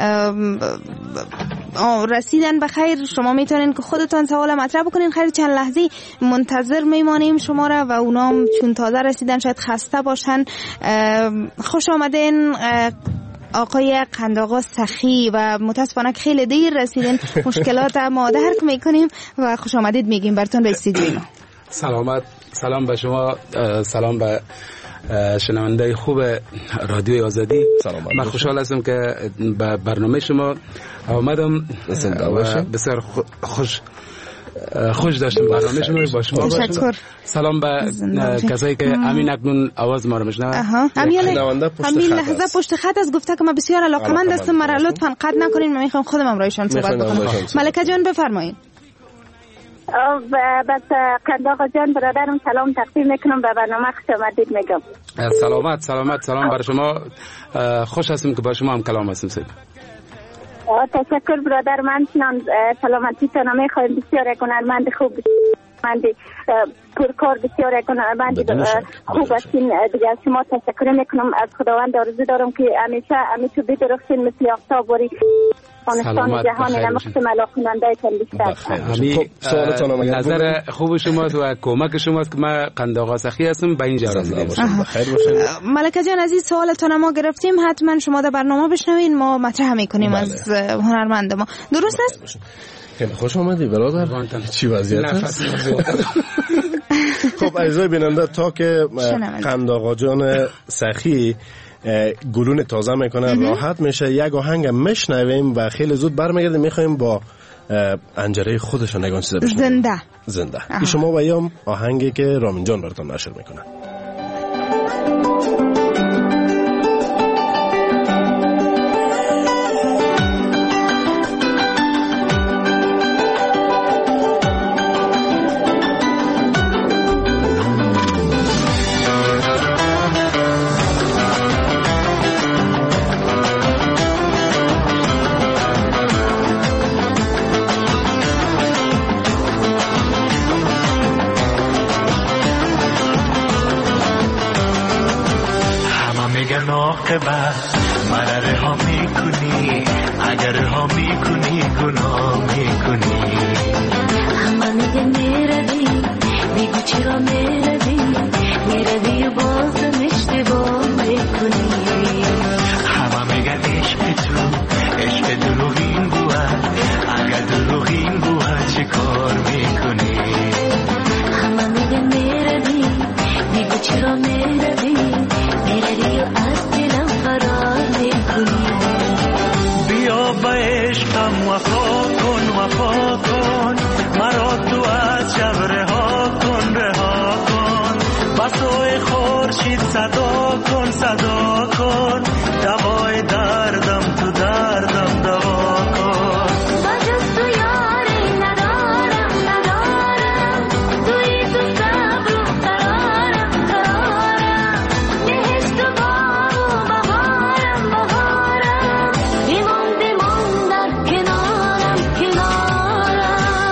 رسیدن بخیر. شما میتونین که خودتان سوال مطرح بکنین. خیر چند لحظه منتظر میمانیم شما را و اونا چون تازه رسیدن شاید خسته باشن. خوش آمدین آقای قند آقا سخی و متاسفانه خیلی دیر رسیدین. مشکلات ما درک میکنیم و خوش آمدید میگیم براتون به استودیو. سلامت. سلام به شما، سلام به شنونده خوب رادیو آزادی. من خوشحال هستم که به برنامه شما آمدم. بسیار خوش خوش داشتم برنامه شما با شما باشم. سلام به کسایی که همین اکنون آواز ما رو میشنون. همین لحظه پشت خط از گفته که ما بسیار علاقمند هستم. مرا لطفاً قطع نکنین. من میخوام خودم هم رایشان صحبت بکنم. ملکه جان بفرمایید. بس قند آقا جان برادرم سلام تقدیم میکنم به برنامه خوش آمدید میگم. سلامت سلامت سلام برای شما. خوش هستم که با شما هم کلام هستم. سید تشکر برادر. من چنان سلامتی تانو میخوایم. بسیار یک هنرمند خوب، هنرمند پرکار، بسیار یک هنرمند خوب هستین دیگه. از شما تشکر میکنم. از خداوند آرزو دارم که همیشه همیشه بدرخشین مثل آفتاب وری افغانستان جهان نمختم علاقمنده تان بیشتر. همین نظر خوب شماست و کمک شماست که من قند آقا سخی هستم به اینجا رسیدم. ملکه جان عزیز سوالتون ما گرفتیم، حتما شما در برنامه بشنوین. ما مطرح میکنیم از هنرمند ما. درست است؟ خیلی خوش آمدی برادر. چی وضعیت است؟ خب عزیزای بیننده تا که قند آقا جان سخی گلون تازه میکنه راحت میشه، یک آهنگ میشنویم و خیلی زود برمیگردیم. میخوایم با انجره خودشون نگان چیزا بشنویم. زنده زنده این شما و یام آهنگی که رامین جان براتون نشر میکنه. میگن عاقبت من رها میکنی، اگر رها میکنی گناه میکنی. همه میگن میروی، میگو چرا میروی، میروی و بازم اشتباه میکنی. همه میگن عشق تو عشق دروغین بود، اگر دروغین بود چه کار میکنی. همه میگن میروی، میگو چرا میروی، میروی و از دلم فرار میکنی. بیا با عشقم وفا کن وفا کن، مرا تو از شب رها کن رها کن. بسوی خورشید صدا کن صدا کن، دوای دردم تو دردم دوا کن. بجز تو یاری ندارم ندارم، توی تو صبر و قرارم قرارم. بهشت و باغ و بهارم بهارم، بیمون بیمون در کنارم کنارم.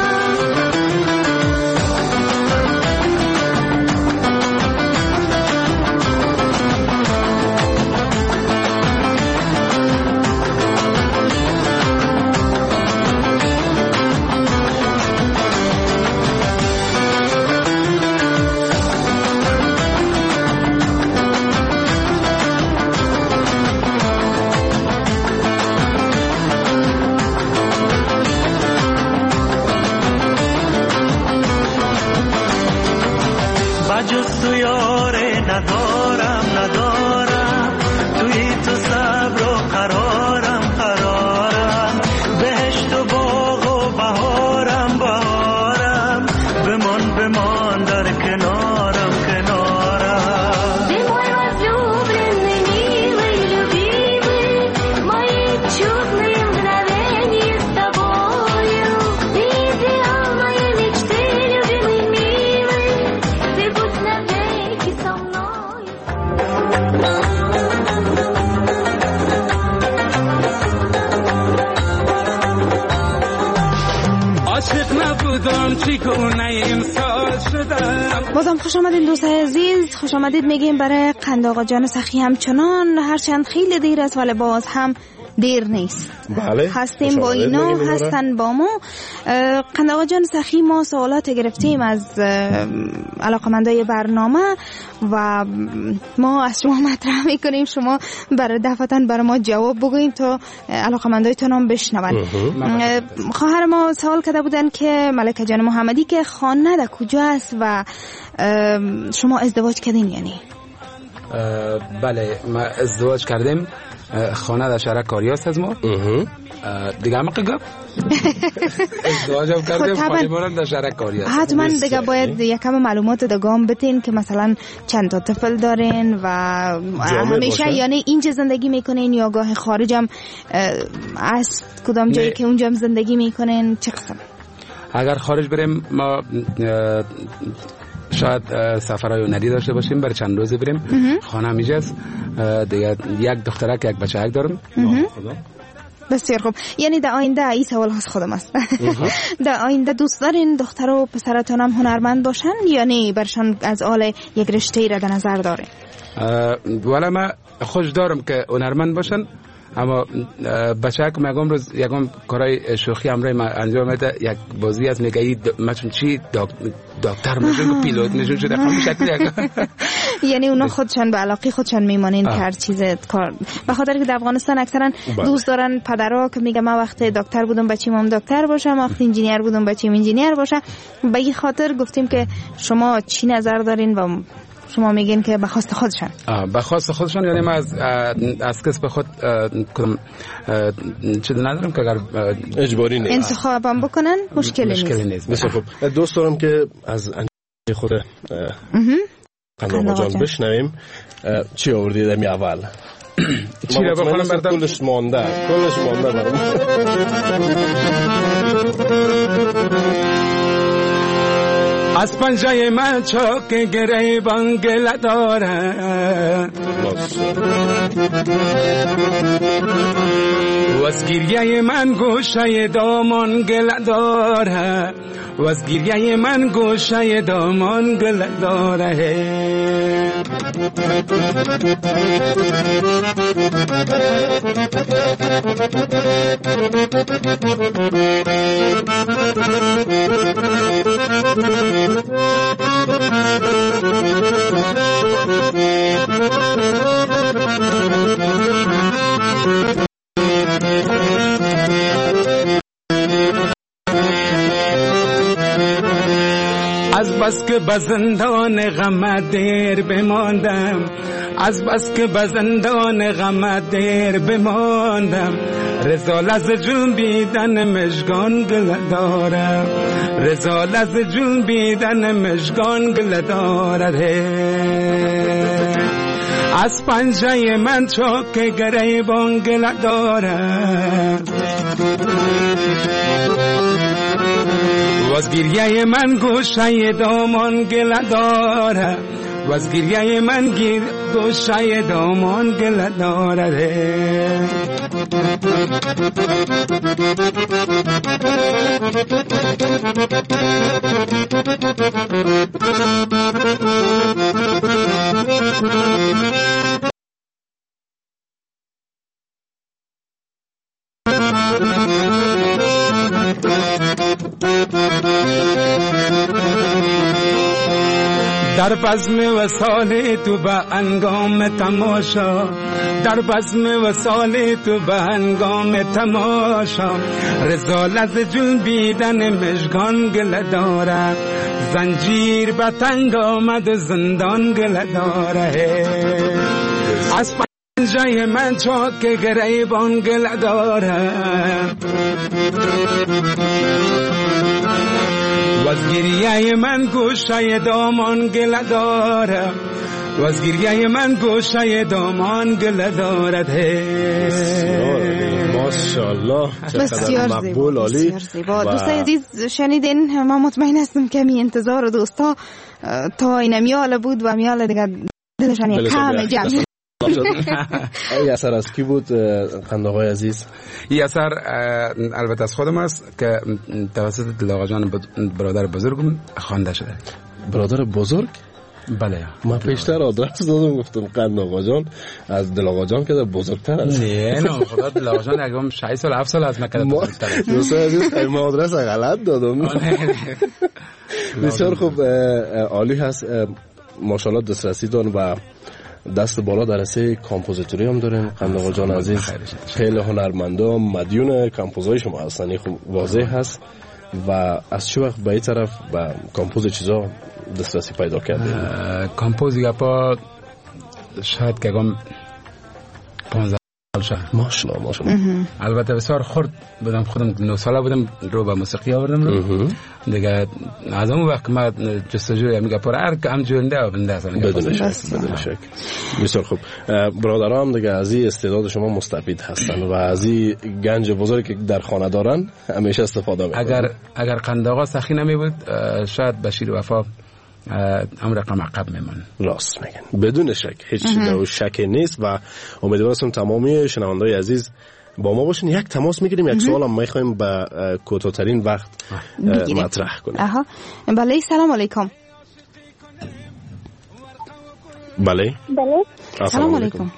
بجز تو یاره ندارم ندارم، توی تو صبر و قرارم قرارم. بهشت و باغ و بهارم بهارم، بمان بمان در کنارم کنارم. Ты мой возлюбленный, милый, любимый, мои чудные мгновения с тобою. Ты идеал моей мечты, любимый, милый, ты будь навеки со мной. عاشق نبودم چیکونه امسال شدم. بازم خوش آمدید دوستای عزیز، خوش آمدید میگیم برای قند آقا جان سخی. همچنان هرچند خیلی دیر است ولی باز هم دیر نیست. بله هستیم با اینا، هستن با ما. قند آقا جان سخی، ما سوالات گرفتیم از علاقمندای برنامه و ما از شما مطرح میکنیم، شما برای دفعتاً برای ما جواب بگوین تا علاقمندایتون هم بشنون. خواهر ما سوال کرده بودن که ملکه جان محمدی که خانه در کجا است و شما ازدواج کردین یعنی؟ بله ما ازدواج کردیم، خانه در شهر کاریاس از ما. دیگه همه گفت ازدواج هم کردیم، خانه بارن در شهر کاریاس. حتما دیگه باید یکم معلومات دگام بتین که مثلا چند تا طفل دارین و همیشه یعنی اینجا زندگی میکنین یا گاه خارج هم از کدام جایی که اونجا هم زندگی میکنین چه قسم؟ اگر خارج بریم ما شاید سفرهای ندی داشته باشیم، برای چند روزی بریم. خانه میجاست دیگه، یک دخترک یک بچه‌ک دارم. بسیار خوب. یعنی در آینده این سوال هست خودم است در آینده دوست دارین دختر و پسرتون هم هنرمند باشن یعنی برشان از آل یک رشته را در نظر دارین؟ ولی من خوش دارم که هنرمند باشن، اما بچه که میگم روز یکم کارای شوخی امروز ما انجام میده، یک بازی از میگه ای مثلا چی دکتر میشن پیلوت میشن شده همین شکلی. یعنی اونا خودشان به علاقه خودشان میمانین که هر چیز کار، به خاطر که در افغانستان اکثرا دوست دارن پدرها که میگه من وقت دکتر بودم بچه‌م هم دکتر باشم، وقت انجینیر بودم بچه‌م انجینیر باشه. به این خاطر گفتیم که شما چی نظر دارین و شما میگین که به خواست خودشان. آه به خواست خودشان یعنی ما از از کسب خود کدام چیزی ندارم که اگر اجباری نیست انتخابم بکنن مشکلی نیست. مشکلی نیست. بسیار خوب. دوست دارم که از خود قند آقا جان بشنویم چی آوردید امی اول. چی را بخونم بردم؟ کلش مانده کلش مانده برام. از پنجه من چاک گریبان گله داره و از گریه من گوشه دامان گله داره و از گریه من گوشه دامان گل داره. از بس که بزندان غم دیر بماندم، از بس که بزندان غم دیر بماندم، رزال از جنبیدن مژگان گل دارم، رزال از جنبیدن مژگان گل دارد. از پنجه من چاک گریبان گل دارم، و از گریه من گوشه دامان گل داره، و از گریه من گیر گوشه دامان گل داره. در بزم وصال تو به انگام تماشا، در بزم وصال تو به انگام تماشا، رزال از جنبیدن مژگان گل داره، زنجیر به تنگ آمد زندان گل داره. از پنجه من چاک گریبان گل داره، و از گریه من گوشه دامان گل داره، و از گریه من گوشه دامان گل دارد. ماشاءالله بسیار مقبول، عالی. بسیار زیبا. دوستای عزیز شنیدین، من مطمئن هستم کمی انتظار دوستا تا این میال بود و میال دیگه دلشان یک کم جمع. این اثر از کی بود قنداقای عزیز؟ این اثر البته از خودم است که توسط دل آقا جان برادر بزرگم خوانده شده. برادر بزرگ؟ بله. من پیشتر آدرس دادم گفتم قند آقا جان از دل آقا جان که بزرگتر است. نه نه خدا دل آقا جان اگه شش سال هفت سال از مکه بزرگتر است. دوستان عزیز ما آدرس غلط دادم. بسیار خوب، عالی هست. ماشاءالله دسترسی دارن و دست بالا در حصه کامپوزیتوری هم دارین. قند آقا جان عزیز خیلی هنرمندا مدیون کامپوزای شما هستن، خوب واضح هست. و از چه وقت به این طرف با کامپوز چیزا دسترسی پیدا کردین؟ کامپوز گپا شاید که گم پانزده سال شد. ماشاءالله ماشاءالله. البته بسیار خرد بودم، خودم نه ساله بودم رو به موسیقی آوردم رو دیگه. از اون وقت ما جستجوی میگه پر هر کم جونده و بنده هستن. بدون شک بدون شک. بسیار خوب. برادرام دیگه از این استعداد شما مستفید هستن و از این گنج بزرگی که در خانه دارن همیشه استفاده میکنن. اگر اگر قند آقا سخی نمی بود شاید بشیر وفا امر رقم عقب میمون. راست میگن بدون شک، هیچ شک نیست. و امیدوارم تمامی شنوندای عزیز با ما باشین. یک تماس میگیریم، یک سوال هم میخوایم به کوتاه‌ترین وقت مطرح کنیم. اها بله، سلام علیکم. بله بله سلام علیکم.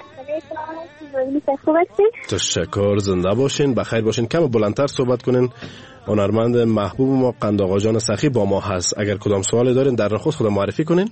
تشکر، زنده باشین، بخیر باشین. کم بلندتر صحبت کنین. هنرمند محبوب ما قند آقا جان سخی با ما هست. اگر کدام سوالی دارین در خود خود معرفی کنین.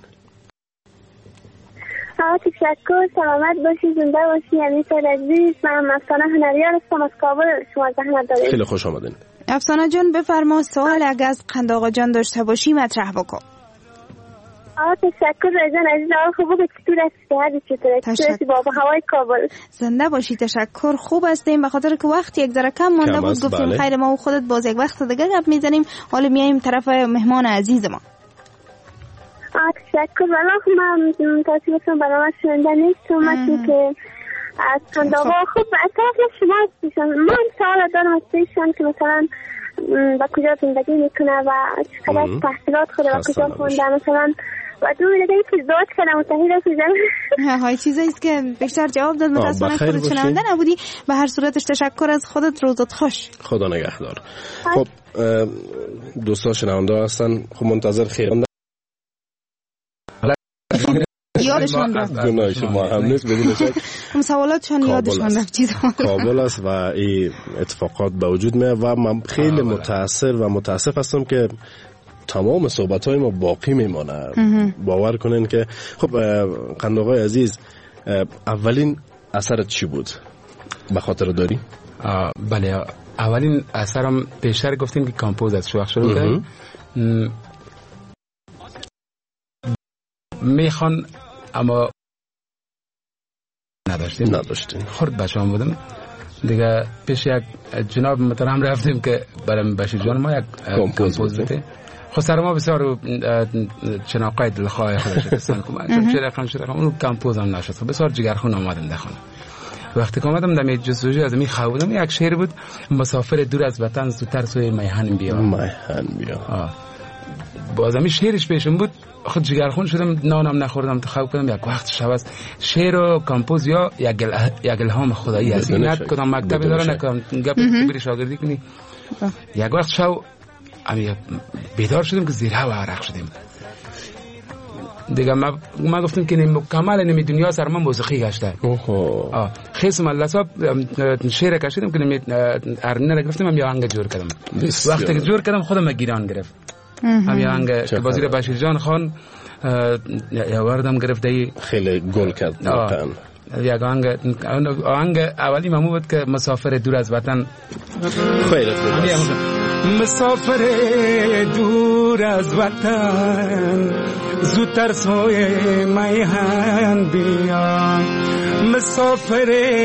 تشکر، سلامت باشی، زنده باشی. همینطور عزیز، من افسانه هنریار هستم از کابل. شما زحمت دارید. خیلی خوش آمدین. افسانه جان بفرما، سوال اگه از قند آقا جان داشته باشی مطرح بکن. آه تشکر رجان عزیز. آه خوب بود. چطور هستی؟ چطور هستی بابا هوای کابل؟ زنده باشی. تشکر، خوب هستیم. به خاطر که وقت یک ذره کم مونده بود گفتیم بله. خیر ما و خودت باز یک وقت دیگه گپ میزنیم. حالا میایم طرف مهمان عزیز ما. آه تشکر. والله من تاسیمتون برنامه شنونده نیستم. من که از قند آقا خوب اطراف شما هستیشن. من سوال دارم از پیشن که مثلا با کجا زندگی میکنه و چقدر تحصیلات خود و کجا خونده. مثلا و تو میگه که زاد کردم متحد شدم. های چیزایی است که بیشتر جواب داد. متاسفانه خودت شنونده نبودی. به هر صورتش تشکر از خودت، روزت خوش. خدا نگهدار. خب دوستا شنونده هستن، خب منتظر خیران یادشان رفت. گناه شما هم نیست بدون شک. هم سوالاتشان یادشان رفت چیزا. کابل است و این اتفاقات به وجود میاد و من خیلی متأثر و متاسف هستم که تمام صحبت‌های ما باقی میمونه. باور کنین که خب قنداقای عزیز، اولین اثرت چی بود؟ به خاطر داری؟ بله، اولین اثرم پیشتر گفتیم که کامپوز از شو شروع کرد. میخوان اما نداشتیم نداشتیم خورد بچه‌ام بودم دیگه. پیش یک جناب محترم رفتیم که برام بشیر جان ما یک کامپوز بده. خب سر ما بسیار چناقای دلخواه خودش رسان کنم چه رقم چه رقم اون کامپوز هم نشد. بسیار جگرخون آمدم دخونه. وقتی که آمدم دم جستجوی از می خوابیدم، یک شعر بود: مسافر دور از وطن زودتر سوی میهن بیا. میهن بیا. بازم شعرش پیشم بود، خود جگرخون شدم، نانم نخوردم، تو خواب کردم. یک وقت شب است شعر و کامپوز یا یک یک الهام خدایی است. نه کدام مکتبی داره نه کدام گپ بری شاگردی کنی. یک وقت شب امی بیدار شدم که زیر هوا غرق شدیم دیگه. ما ما گفتم که مکمل نمی دنیا سر من موسیقی گشته. اوه خیس مال صاحب شعر کشیدم که نمی ارنه گرفتم، هم یا انگ جور کردم. وقتی که جور کردم خودم گیران گرفت. هم یا انگ که وزیر بشیر جان خان یا وردم گرفته، خیلی گل کرد واقعا. یک آهنگ آهنگ اولی ممو بود که مسافر دور از وطن. خیلی مسافر دور از وطن زودتر سوی میهن بیا. مسافر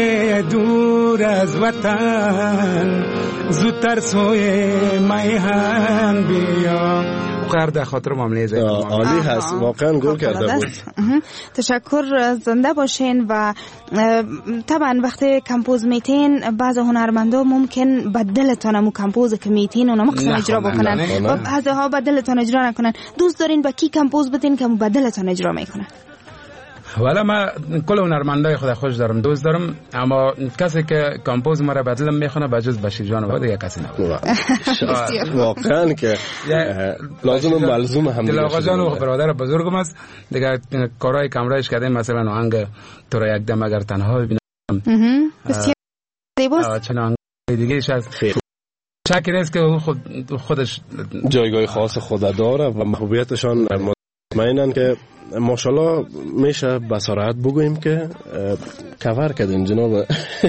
دور از وطن زودتر سوی میهن بیا. قرد خاطر معامله زید عالی هست، واقعا گل کرده بود. تشکر، زنده باشین. و طبعا وقتی کمپوز میتین بعض هنرمندا ممکن بدلتون همون کمپوز که میتین اونم مقصد اجرا بکنن و بعضی ها بدلتون اجرا نکنن. دوست دارین با کی کمپوز بتین که بدلتون اجرا میکنن؟ والا ما کل هنرمندای خود خوش دارم، دوست دارم، اما کسی که کامپوز ما را بدلم میخونه بجز بشیر جان و دیگه کسی نبود. واقعا که لازم ملزوم هم دل آقا جان و برادر بزرگم است دیگه. کارهای کمرایش کردیم، مثلا آهنگ تو را یک دم اگر تنها ببینم بسیار زیباست. چنان دیگه ایش از شکی نیست که خود خودش جایگاه خاص خود داره و محبوبیتشان مطمئنن که ماشاءالله میشه بصراحت بگوییم که کور کردین جناب.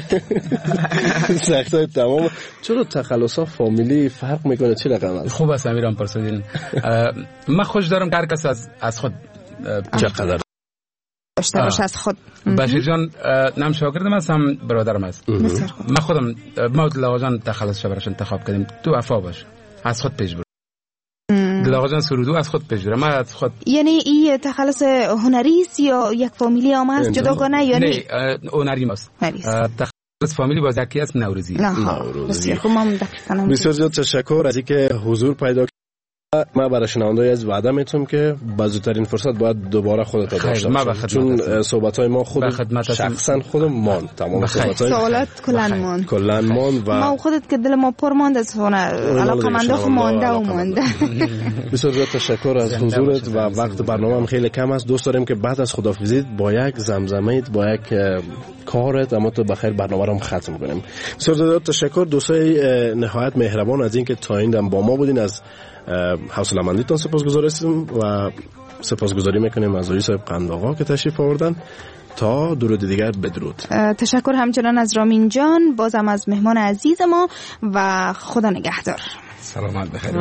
سختای تمام. چرا تخلصا فامیلی فرق میکنه؟ چی رقم است؟ خوب است امیران پرسیدین. من خوش دارم که هر کس از از خود چقدر داشته باشه از خود. بشیر جان نام شاگردم است، هم برادرم است. من خودم ما دل جان تخلص شبرش انتخاب کردیم. تو وفا باش، از خود پیش برو. دل آقا جان سرودو از خود پیش بره. من از خود. یعنی این تخلص هنری است یا یک فامیلی هم هست جداگانه یا نه؟ هنری است. تخلص فامیلی باز یکی است نوروزی. بسیار خوب، ما دقیقاً. بسیار زیاد تشکر از اینکه حضور پیدا. ما برای شنونده‌ای از وعده میتونم که با زودترین فرصت باید دوباره خودت داشته باشی، چون صحبت‌های ما خود شخصا خودم مان تمام صحبت‌های سوالات کلان مان کلان مان و ما خودت که دل ما پر ماند از هونه علاقه‌مندا خو مانده و مانده. بسیار زیاد تشکر از حضورت و وقت برنامه هم خیلی کم است. دوست داریم که بعد از خدافظیت با یک زمزمه‌ات با یک کارت اما تو بخیر برنامه رو هم ختم کنیم. بسیار زیاد تشکر دوستای نهایت مهربان از اینکه تا این دم با ما بودین. از حوصله‌مندیتون سپاسگزار هستیم و سپاسگزاری میکنیم از آقای صاحب قنداقا که تشریف آوردن. تا درود دیگر بدرود. تشکر همچنان از رامین جان، بازم از مهمان عزیز ما و خدا نگهدار. سلامت بخیر.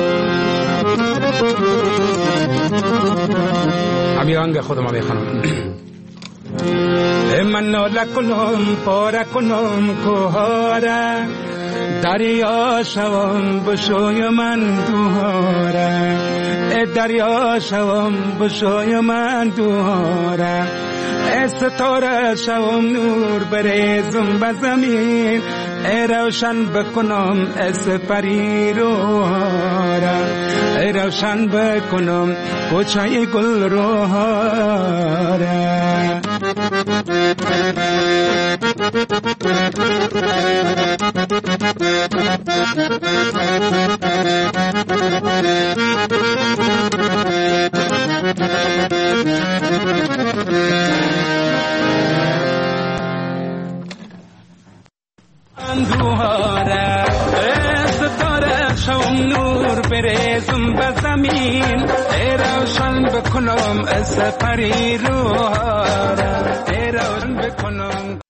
امیرانگ خودم میخوانم. من ناله کنم پاره کنم کوهاره، دریا شوم بشوی من دواره، دریا شوم بشوی من دواره، ستاره شوم نور بریزم به زمین، ای روشن بکنم اسپری رو را، ای روشن بکنم کوچه گل رو را. اندوهاره ستاره شوم نور بریزم به زمین، ای روشن بکنم اسپری رو را، ای روشن بکنم